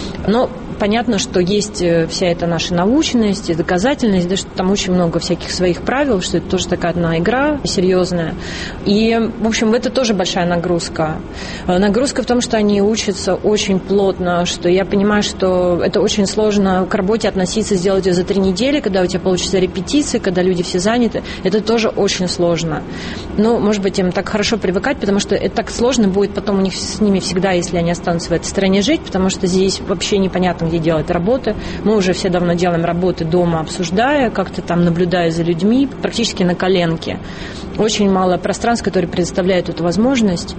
Но понятно, что есть вся эта наша научность и доказательность, да, что там очень много всяких своих правил, что это тоже такая одна игра серьезная. И, в общем, это тоже большая нагрузка. Нагрузка в том, что они учатся очень плотно, что я понимаю, что это очень сложно к работе относиться, сделать ее за три недели, когда у тебя получится репетиции, когда люди все заняты. Это тоже очень сложно. Но, может быть, им так хорошо привыкать, потому что это так сложно будет потом у них с ними всегда, если они останутся в этой стране жить, потому что здесь вообще непонятно, где делать работы. Мы уже все давно делаем работы дома, обсуждая, как-то там наблюдая за людьми, практически на коленке. Очень мало пространств, которые предоставляют эту возможность.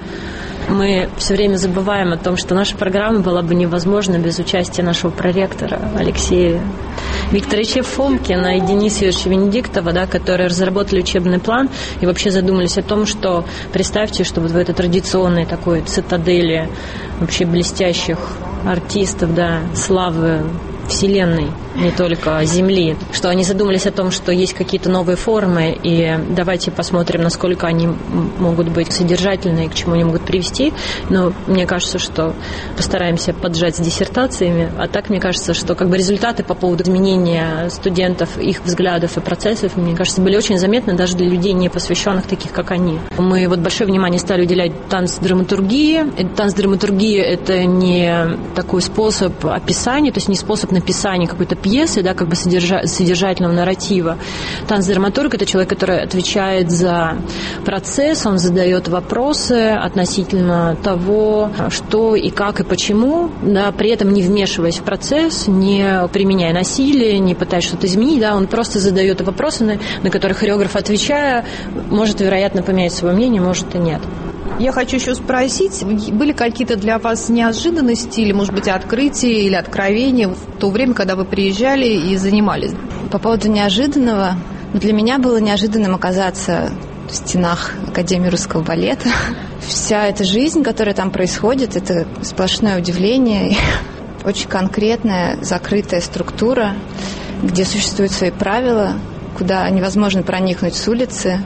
Мы все время забываем о том, что наша программа была бы невозможна без участия нашего проректора Алексея Викторовича Фомкина и Дениса Юрьевича Венедиктова, да, которые разработали учебный план и вообще задумались о том, что представьте, что вот в этой традиционной такой цитадели вообще блестящих артистов, да, славы Вселенной, не только Земли, что они задумались о том, что есть какие-то новые формы, и давайте посмотрим, насколько они могут быть содержательны и к чему они могут привести. Но мне кажется, что постараемся поджать с диссертациями, а так мне кажется, что как бы результаты по поводу изменения студентов, их взглядов и процессов, мне кажется, были очень заметны даже для людей, не посвященных таких, как они. Мы вот большое внимание стали уделять танцдраматургии. Танцдраматургия – это не такой способ описания, то есть не способ написания какой-то пьесы, да, как бы содержа- содержательного нарратива. Танцдраматург – это человек, который отвечает за процесс, он задает вопросы относительно того, что и как и почему, да, при этом не вмешиваясь в процесс, не применяя насилие, не пытаясь что-то изменить, да, он просто задает вопросы, на, на которые хореограф, отвечая, может, вероятно, поменять свое мнение, может и нет. Я хочу еще спросить, были какие-то для вас неожиданности или, может быть, открытия или откровения в то время, когда вы приезжали и занимались? По поводу неожиданного, для меня было неожиданным оказаться в стенах Академии русского балета. Вся эта жизнь, которая там происходит, это сплошное удивление, очень конкретная, закрытая структура, где существуют свои правила, куда невозможно проникнуть с улицы,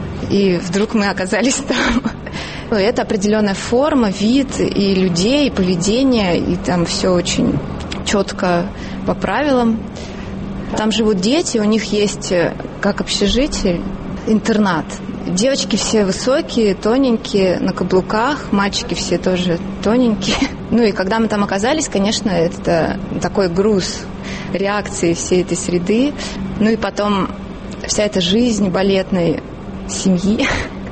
и вдруг мы оказались там. Это определенная форма, вид и людей, и поведение, и там все очень четко по правилам. Там живут дети, у них есть, как общежитие, интернат. Девочки все высокие, тоненькие, на каблуках, мальчики все тоже тоненькие. Ну и когда мы там оказались, конечно, это такой груз реакции всей этой среды. Ну и потом вся эта жизнь балетной семьи.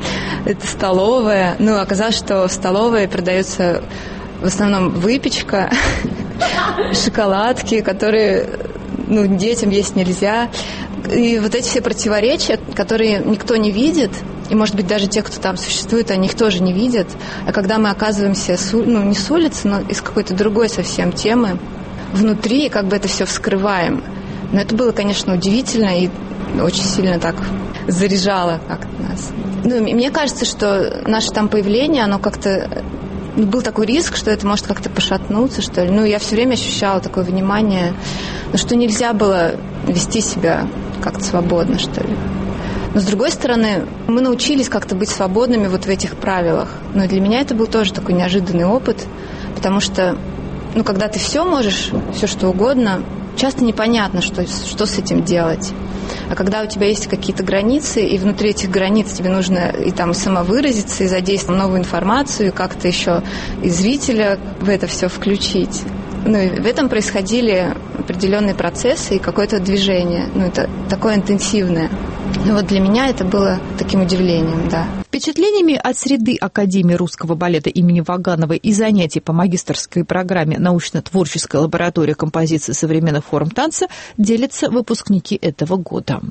Это столовая. Ну, оказалось, что в столовой продается в основном выпечка, шоколадки, которые, ну, детям есть нельзя. И вот эти все противоречия, которые никто не видит, и, может быть, даже те, кто там существует, они их тоже не видят. А когда мы оказываемся, с, ну, не с улицы, но из какой-то другой совсем темы, внутри, как бы это все вскрываем. Но это было, конечно, удивительно и очень сильно так заряжало как-то нас. Ну, мне кажется, что наше там появление, оно как-то... Ну, был такой риск, что это может как-то пошатнуться, что ли. Ну, я все время ощущала такое внимание, ну, что нельзя было вести себя как-то свободно, что ли. Но, с другой стороны, мы научились как-то быть свободными вот в этих правилах. Но для меня это был тоже такой неожиданный опыт, потому что, ну, когда ты все можешь, все что угодно, часто непонятно, что, что с этим делать. А когда у тебя есть какие-то границы, и внутри этих границ тебе нужно и там самовыразиться, и задействовать новую информацию, и как-то еще и зрителя в это все включить. Ну, и в этом происходили определенные процессы и какое-то движение. Ну, это такое интенсивное. Ну, вот для меня это было таким удивлением, да. Впечатлениями от среды Академии русского балета имени Вагановой и занятий по магистерской программе «Научно-творческая лаборатория композиции современных форм танца» делятся выпускники этого года.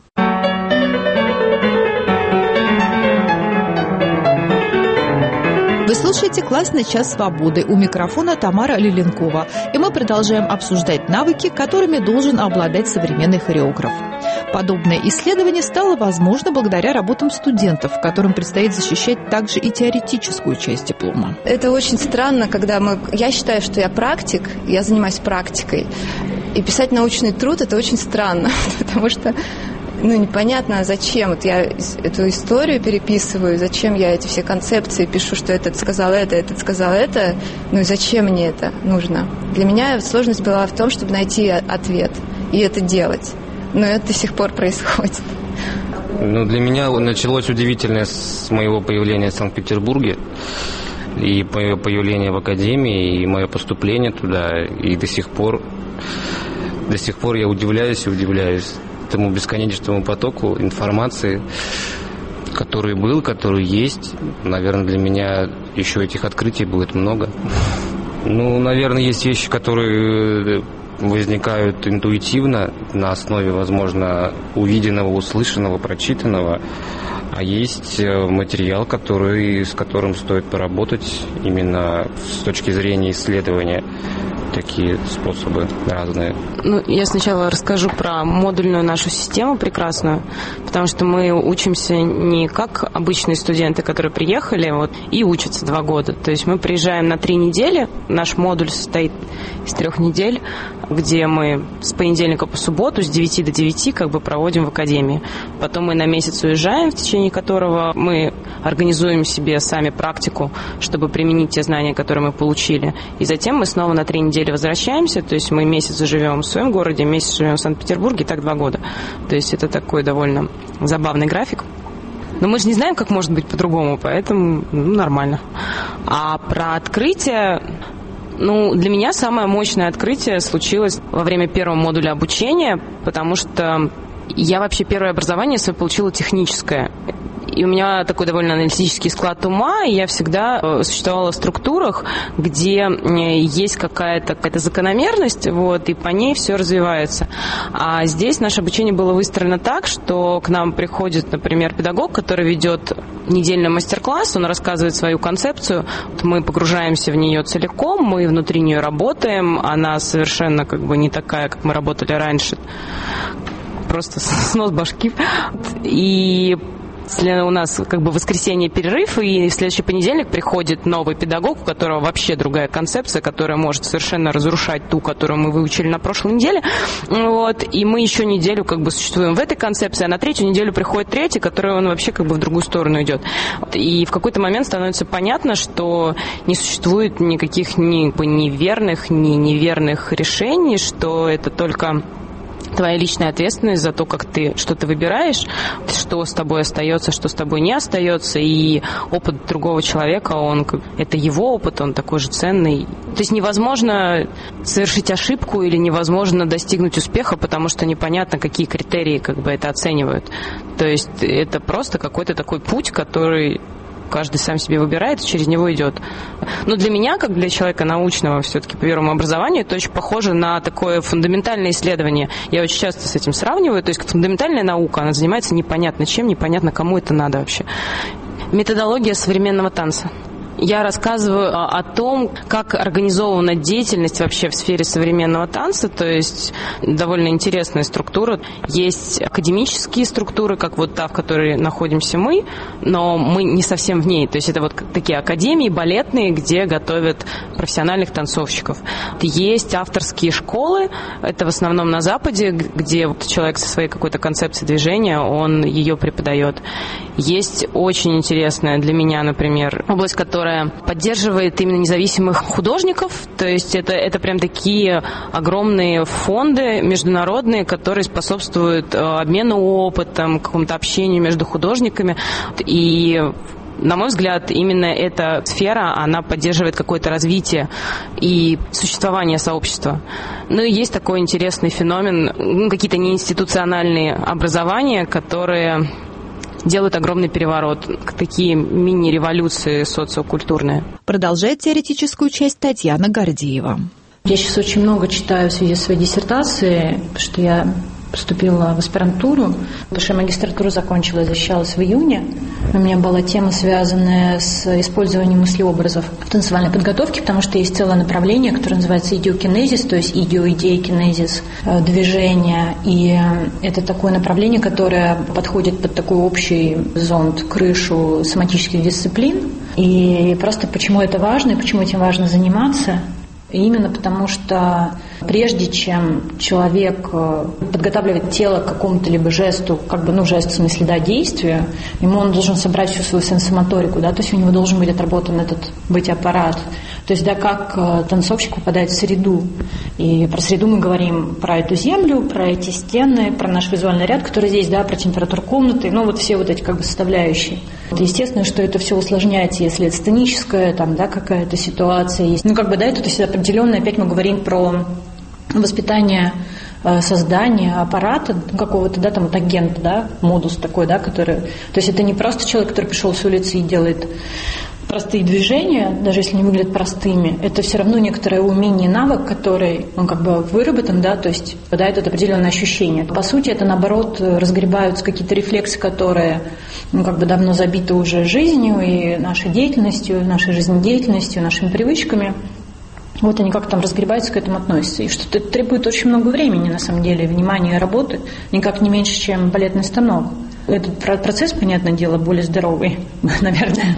Вы слушаете «Классный час свободы». У микрофона Тамара Лиленкова. И мы продолжаем обсуждать навыки, которыми должен обладать современный хореограф. Подобное исследование стало возможно благодаря работам студентов, которым предстоит защищать также и теоретическую часть диплома. Это очень странно, когда мы... Я считаю, что я практик, я занимаюсь практикой. И писать научный труд – это очень странно, потому что ну, непонятно, зачем. Вот я эту историю переписываю, зачем я эти все концепции пишу, что этот сказал это, этот сказал это. Ну, и зачем мне это нужно? Для меня сложность была в том, чтобы найти ответ и это делать. Но это до сих пор происходит. Ну, для меня началось удивительное с моего появления в Санкт-Петербурге. И мое появление в академии, и мое поступление туда. И до сих пор, до сих пор я удивляюсь и удивляюсь этому бесконечному потоку информации, который был, который есть. Наверное, для меня еще этих открытий будет много. Ну, наверное, есть вещи, которые возникают интуитивно на основе, возможно, увиденного, услышанного, прочитанного, а есть материал, который, с которым стоит поработать именно с точки зрения исследования. Такие способы разные. Ну, я сначала расскажу про модульную нашу систему прекрасную, потому что мы учимся не как обычные студенты, которые приехали вот, и учатся два года. То есть мы приезжаем на три недели, наш модуль состоит из трех недель, где мы с понедельника по субботу с девяти до девяти как бы проводим в академии. Потом мы на месяц уезжаем, в течение которого мы организуем себе сами практику, чтобы применить те знания, которые мы получили. И затем мы снова на три недели возвращаемся, то есть мы месяц живем в своем городе, месяц живем в Санкт-Петербурге, и так два года. То есть это такой довольно забавный график. Но мы же не знаем, как может быть по-другому, поэтому ну, нормально. А про открытие... Ну, для меня самое мощное открытие случилось во время первого модуля обучения, потому что я вообще первое образование свое получила техническое. И у меня такой довольно аналитический склад ума, и я всегда существовала в структурах, где есть какая-то, какая-то закономерность, вот, и по ней все развивается. А здесь наше обучение было выстроено так, что к нам приходит, например, педагог, который ведет недельный мастер-класс, он рассказывает свою концепцию, мы погружаемся в нее целиком, мы внутри нее работаем, она совершенно как бы не такая, как мы работали раньше, просто снос башки. И если у нас как бы воскресенье перерыв, и в следующий понедельник приходит новый педагог, у которого вообще другая концепция, которая может совершенно разрушать ту, которую мы выучили на прошлой неделе, вот, и мы еще неделю как бы существуем в этой концепции, а на третью неделю приходит третий, который он вообще как бы в другую сторону идет. И в какой-то момент становится понятно, что не существует никаких ни, ни верных, ни неверных решений, что это только твоя личная ответственность за то, как ты что-то выбираешь, что с тобой остается, что с тобой не остается, и опыт другого человека, он, это его опыт, он такой же ценный. То есть невозможно совершить ошибку или невозможно достигнуть успеха, потому что непонятно, какие критерии как бы это оценивают. То есть это просто какой-то такой путь, который каждый сам себе выбирает и через него идет. Но для меня, как для человека научного все-таки по первому образованию, это очень похоже на такое фундаментальное исследование. Я очень часто с этим сравниваю. То есть фундаментальная наука, она занимается непонятно чем, непонятно кому это надо вообще. Методология современного танца. Я рассказываю о том, как организована деятельность вообще в сфере современного танца, то есть довольно интересная структура. Есть академические структуры, как вот та, в которой находимся мы, но мы не совсем в ней. То есть это вот такие академии балетные, где готовят профессиональных танцовщиков. Есть авторские школы, это в основном на Западе, где вот человек со своей какой-то концепцией движения, он ее преподает. Есть очень интересная для меня, например, область, которая поддерживает именно независимых художников, то есть это, это прям такие огромные фонды международные, которые способствуют обмену опытом, какому-то общению между художниками. И на мой взгляд, именно эта сфера, она поддерживает какое-то развитие и существование сообщества. Ну и есть такой интересный феномен, ну, какие-то неинституциональные образования, которые делают огромный переворот, такие мини-революции социокультурные. Продолжает теоретическую часть Татьяна Гордеева. Я сейчас очень много читаю в связи с своей диссертацией, потому что я поступила в аспирантуру, потому что я магистратуру закончила, защищалась в июне. У меня была тема, связанная с использованием мыслеобразов в танцевальной подготовке, потому что есть целое направление, которое называется идиокинезис, то есть идио, идея, кинезис, движение. И это такое направление, которое подходит под такой общий зонт, крышу соматических дисциплин. И просто почему это важно и почему этим важно заниматься? Именно потому что прежде чем человек подготавливает тело к какому-то либо жесту, как бы, ну, жест в смысле, да, действию, ему он должен собрать всю свою сенсомоторику, да, то есть у него должен быть отработан этот быть аппарат. То есть, да, как танцовщик попадает в среду. И про среду мы говорим про эту землю, про эти стены, про наш визуальный ряд, который здесь, да, про температуру комнаты, ну, вот все вот эти как бы составляющие. Естественно, что это все усложняется, если это сценическая, там, да, какая-то ситуация есть. Ну, как бы, да, это то есть определенно, опять мы говорим про воспитание, создание аппарата какого-то, да, там вот агент, да, модус такой, да, который... То есть это не просто человек, который пришел с улицы и делает простые движения, даже если они выглядят простыми, это все равно некоторое умение, навык, который, он как бы выработан, да, то есть дает это определенное ощущение. По сути, это, наоборот, разгребаются какие-то рефлексы, которые, ну, как бы давно забиты уже жизнью и нашей деятельностью, нашей жизнедеятельностью, нашими привычками. Вот они как там разгребаются, к этому относятся. И что это требует очень много времени, на самом деле, внимания и работы, никак не меньше, чем балетный станок. Этот процесс, понятное дело, более здоровый, наверное.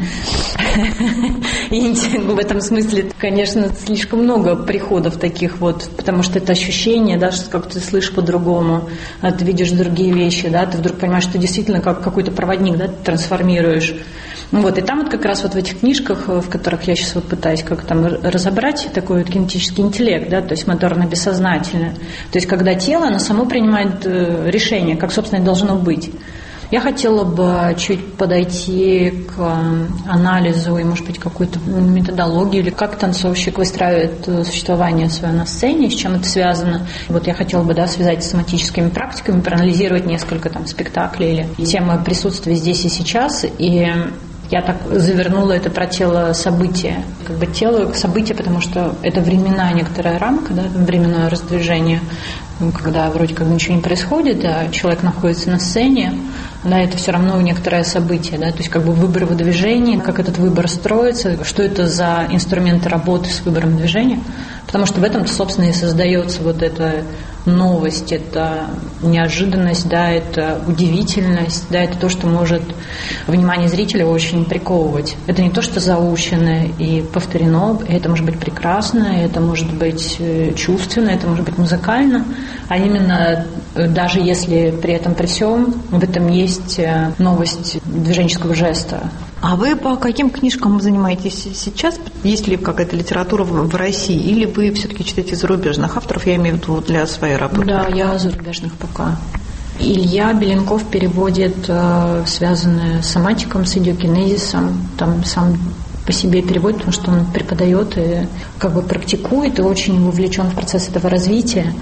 И в этом смысле, конечно, слишком много приходов таких вот, потому что это ощущение, да, что как ты слышишь по-другому, ты видишь другие вещи, да, ты вдруг понимаешь, что действительно как какой-то проводник, да, ты трансформируешь. Вот, и там вот как раз вот в этих книжках, в которых я сейчас вот пытаюсь как там разобрать такой вот кинетический интеллект, да, то есть моторно-бессознательное. То есть когда тело, оно само принимает решение, как, собственно, и должно быть. Я хотела бы чуть подойти к анализу и, может быть, какой-то методологии, или как танцовщик выстраивает существование свое на сцене, с чем это связано. Вот я хотела бы, да, связать с соматическими практиками, проанализировать несколько там спектаклей или темы присутствия здесь и сейчас. И я так завернула это про тело события, как бы тело события, потому что это временная некоторая рамка, да, временное раздвижение, когда вроде как ничего не происходит, а человек находится на сцене, да, это все равно некоторое событие, да, то есть как бы выбор в движении, как этот выбор строится, что это за инструменты работы с выбором движения, потому что в этом-то, собственно, и создается вот эта новость, это неожиданность, да, это удивительность, да, это то, что может внимание зрителя очень приковывать. Это не то, что заучено и повторено, это может быть прекрасно, это может быть чувственно, это может быть музыкально, а именно даже если при этом при всем в этом есть новость движенческого жеста. А вы по каким книжкам занимаетесь сейчас? Есть ли какая-то литература в России? Или вы все-таки читаете зарубежных авторов, я имею в виду для своей работы? Да, я зарубежных пока. Илья Беленков переводит э, связанное с соматиком, с идиокинезисом. Там сам по себе переводит, потому что он преподает и как бы практикует, и очень вовлечен в процесс этого развития.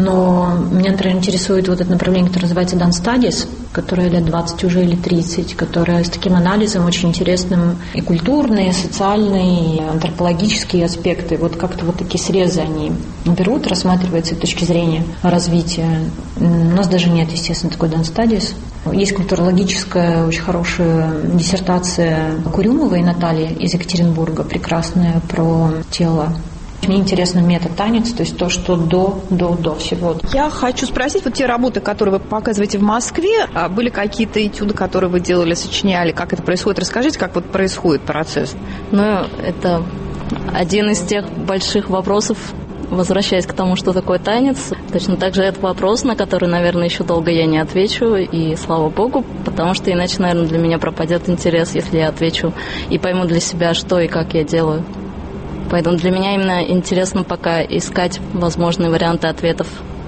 Но меня, например, интересует вот это направление, которое называется Dance Studies, которое лет двадцать уже или тридцать, которое с таким анализом очень интересным и культурные, и социальные, и антропологические аспекты. Вот как-то вот такие срезы они берут, рассматриваются с точки зрения развития. У нас даже нет, естественно, такой Dance Studies. Есть культурологическая очень хорошая диссертация Курюмовой Натальи из Екатеринбурга, прекрасная, про тело. Мне интересно метатанец, то есть то, что до, до, до всего. Я хочу спросить, вот те работы, которые вы показываете в Москве, были какие-то этюды, которые вы делали, сочиняли, как это происходит? Расскажите, как вот происходит процесс. Ну, это один из тех больших вопросов, возвращаясь к тому, что такое танец. Точно так же это вопрос, на который, наверное, еще долго я не отвечу, и слава богу, потому что иначе, наверное, для меня пропадет интерес, если я отвечу и пойму для себя, что и как я делаю. Поэтому для меня именно интересно пока искать возможные варианты ответов,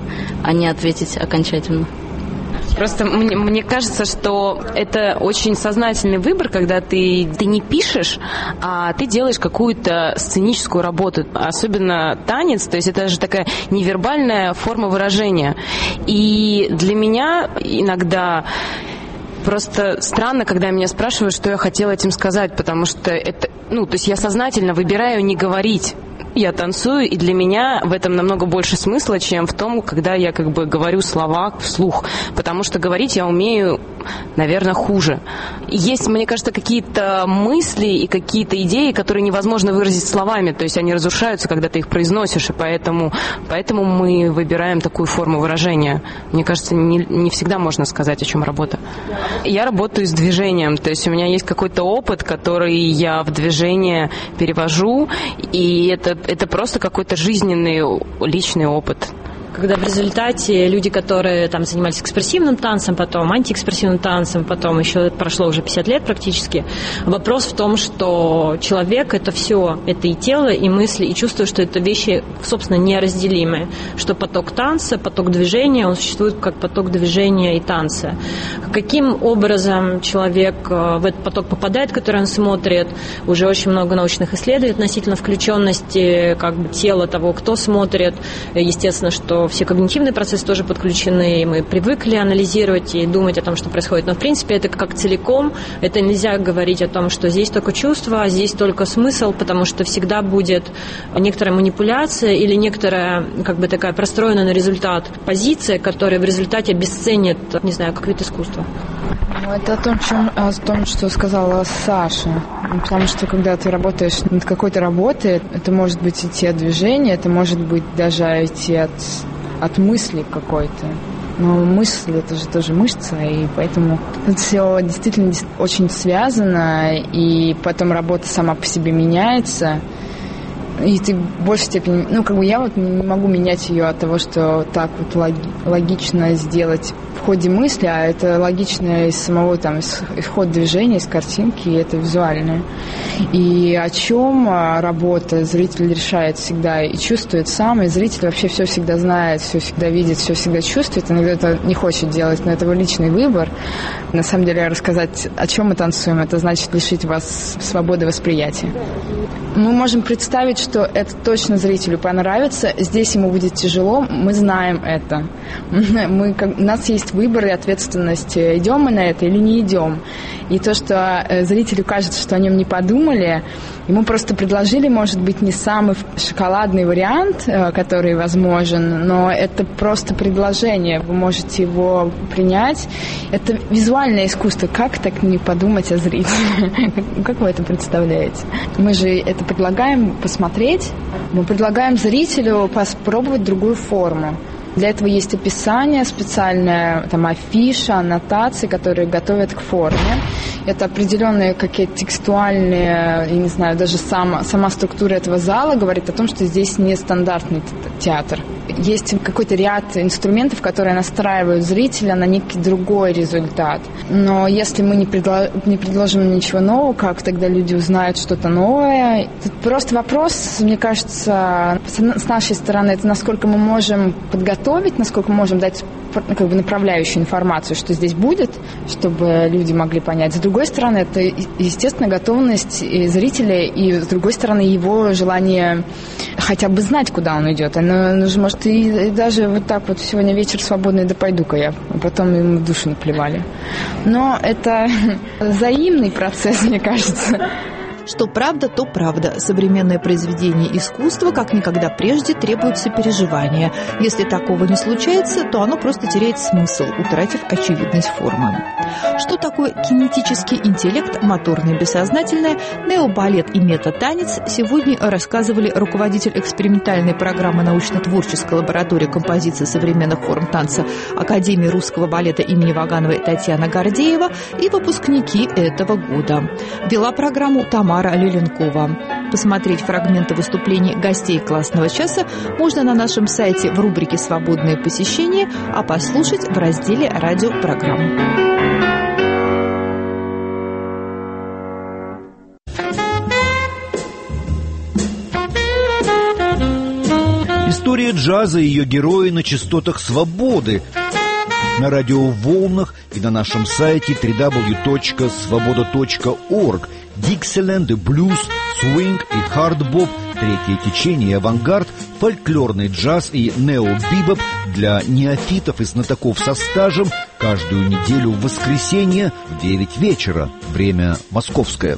а не ответить окончательно. Просто мне, мне кажется, что это очень сознательный выбор, когда ты, ты не пишешь, а ты делаешь какую-то сценическую работу. Особенно танец, то есть это же такая невербальная форма выражения. И для меня иногда... Просто странно, когда меня спрашивают, что я хотела этим сказать, потому что это, ну, то есть я сознательно выбираю не говорить. Я танцую, и для меня в этом намного больше смысла, чем в том, когда я как бы говорю слова вслух. Потому что говорить я умею, наверное, хуже. Есть, мне кажется, какие-то мысли и какие-то идеи, которые невозможно выразить словами. То есть они разрушаются, когда ты их произносишь, и поэтому, поэтому мы выбираем такую форму выражения. Мне кажется, не, не всегда можно сказать, о чем работа. Я работаю с движением, то есть у меня есть какой-то опыт, который я в движение перевожу, и этот это просто какой-то жизненный личный опыт. Когда в результате люди, которые там занимались экспрессивным танцем, потом антиэкспрессивным танцем, потом еще прошло уже пятьдесят лет практически, вопрос в том, что человек – это все, это и тело, и мысли, и чувство, что это вещи, собственно, неразделимые, что поток танца, поток движения, он существует как поток движения и танца. Каким образом человек в этот поток попадает, который он смотрит, уже очень много научных исследований относительно включенности как бы тела того, кто смотрит, естественно, что все когнитивные процессы тоже подключены, и мы привыкли анализировать и думать о том, что происходит. Но, в принципе, это как целиком. Это нельзя говорить о том, что здесь только чувство, а здесь только смысл, потому что всегда будет некоторая манипуляция или некоторая, как бы такая простроенная на результат позиция, которая в результате обесценит, не знаю, как вид искусства. Ну, это о том, чем, о том, что сказала Саша. Потому что, когда ты работаешь над какой-то работой, это может быть идти от движения, это может быть даже идти от, от мысли какой-то. Но мысль – это же тоже мышца, и поэтому это все действительно очень связано, и потом работа сама по себе меняется. И ты в большей степени, ну, как бы я вот не могу менять ее от того, что так вот логи, логично сделать в ходе мысли, а это логично из самого там, из, из хода движения, из картинки, и это визуальное. И о чем работа зритель решает всегда и чувствует сам, и зритель вообще все всегда знает, все всегда видит, все всегда чувствует, иногда это не хочет делать, но это его личный выбор. На самом деле рассказать, о чем мы танцуем, это значит лишить вас свободы восприятия. Мы можем представить, что это точно зрителю понравится, здесь ему будет тяжело, мы знаем это. Мы, как, у нас есть выбор и ответственность, идем мы на это или не идем. И то, что зрителю кажется, что о нем не подумали, ему просто предложили, может быть, не самый шоколадный вариант, который возможен, но это просто предложение, вы можете его принять. Это визуальное искусство, как так не подумать о зрителе? Как вы это представляете? Мы же это предлагаем посмотреть, мы предлагаем зрителю попробовать другую форму. Для этого есть описание специальное, там афиша, аннотации, которые готовят к форме. Это определенные какие-то текстуальные, я не знаю, даже сама, сама структура этого зала говорит о том, что здесь не стандартный театр. Есть какой-то ряд инструментов, которые настраивают зрителя на некий другой результат. Но если мы не, предло... не предложим ничего нового, как тогда люди узнают что-то новое? Тут просто вопрос, мне кажется, с нашей стороны, это насколько мы можем подготовить, насколько мы можем дать как бы направляющую информацию, что здесь будет, чтобы люди могли понять. С другой стороны, это, естественно, готовность зрителя, и с другой стороны, его желание хотя бы знать, куда он идет. Оно, может, и, и даже вот так вот сегодня вечер свободный, да пойду-ка я. А потом ему в душу наплевали. Но это взаимный процесс, мне кажется. Что правда, то правда. Современное произведение искусства как никогда прежде требует сопереживания. Если такого не случается, то оно просто теряет смысл, утратив очевидность формы. Что такое кинетический интеллект, моторное бессознательное, необалет и метатанец, сегодня рассказывали руководитель экспериментальной программы научно-творческой лаборатории композиции современных форм танца Академии русского балета имени Вагановой Татьяна Гордеева и выпускники этого года. Вела программу Тамара Леленкова. Посмотреть фрагменты выступлений гостей классного часа можно на нашем сайте в рубрике «Свободное посещение», а послушать в разделе «Радиопрограмм». История джаза и ее герои на частотах свободы. На радиоволнах и на нашем сайте дабл ю дабл ю дабл ю точка свобода точка орг. Диксиленд, блюз, свинг и хардбоп, третье течение, авангард, фольклорный джаз и нео-бибоп для неофитов и знатоков со стажем каждую неделю в воскресенье в девять вечера. Время московское.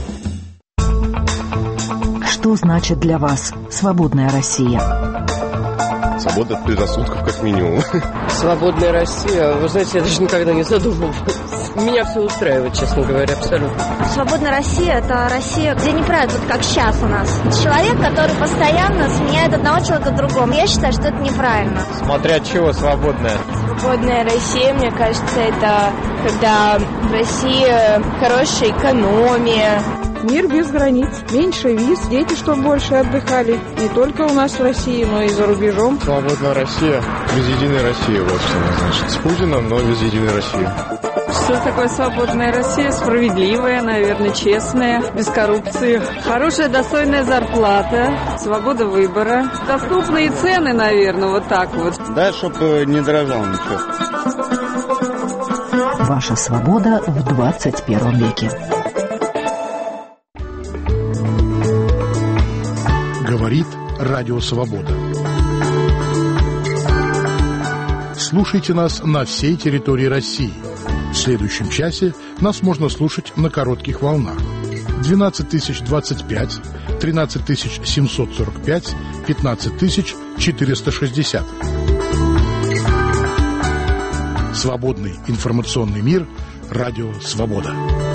Что значит для вас свободная Россия? Свобода от предрассудков, как минимум. Свободная Россия, вы знаете, я даже никогда не задумывался. Меня все устраивает, честно говоря, абсолютно. Свободная Россия – это Россия, где не правят, вот как сейчас у нас. Человек, который постоянно сменяет одного человека другому. Я считаю, что это неправильно. Смотря от чего свободная? Свободная Россия, мне кажется, это когда в России хорошая экономия. Мир без границ. Меньше виз, дети, чтобы больше отдыхали. Не только у нас в России, но и за рубежом. Свободная Россия. Без единой России, вот что она значит. С Путиным, но без единой России. Что такое свободная Россия? Справедливая, наверное, честная, без коррупции. Хорошая, достойная зарплата, свобода выбора. Доступные цены, наверное, вот так вот. Да, чтобы не дорожало ничего. Ваша свобода в двадцать первом веке. Говорит Радио Свобода. Слушайте нас на всей территории России. В следующем часе нас можно слушать на коротких волнах. двенадцать тысяч двадцать пять, тринадцать тысяч семьсот сорок пять, пятнадцать тысяч четыреста шестьдесят. Свободный информационный мир. Радио Свобода.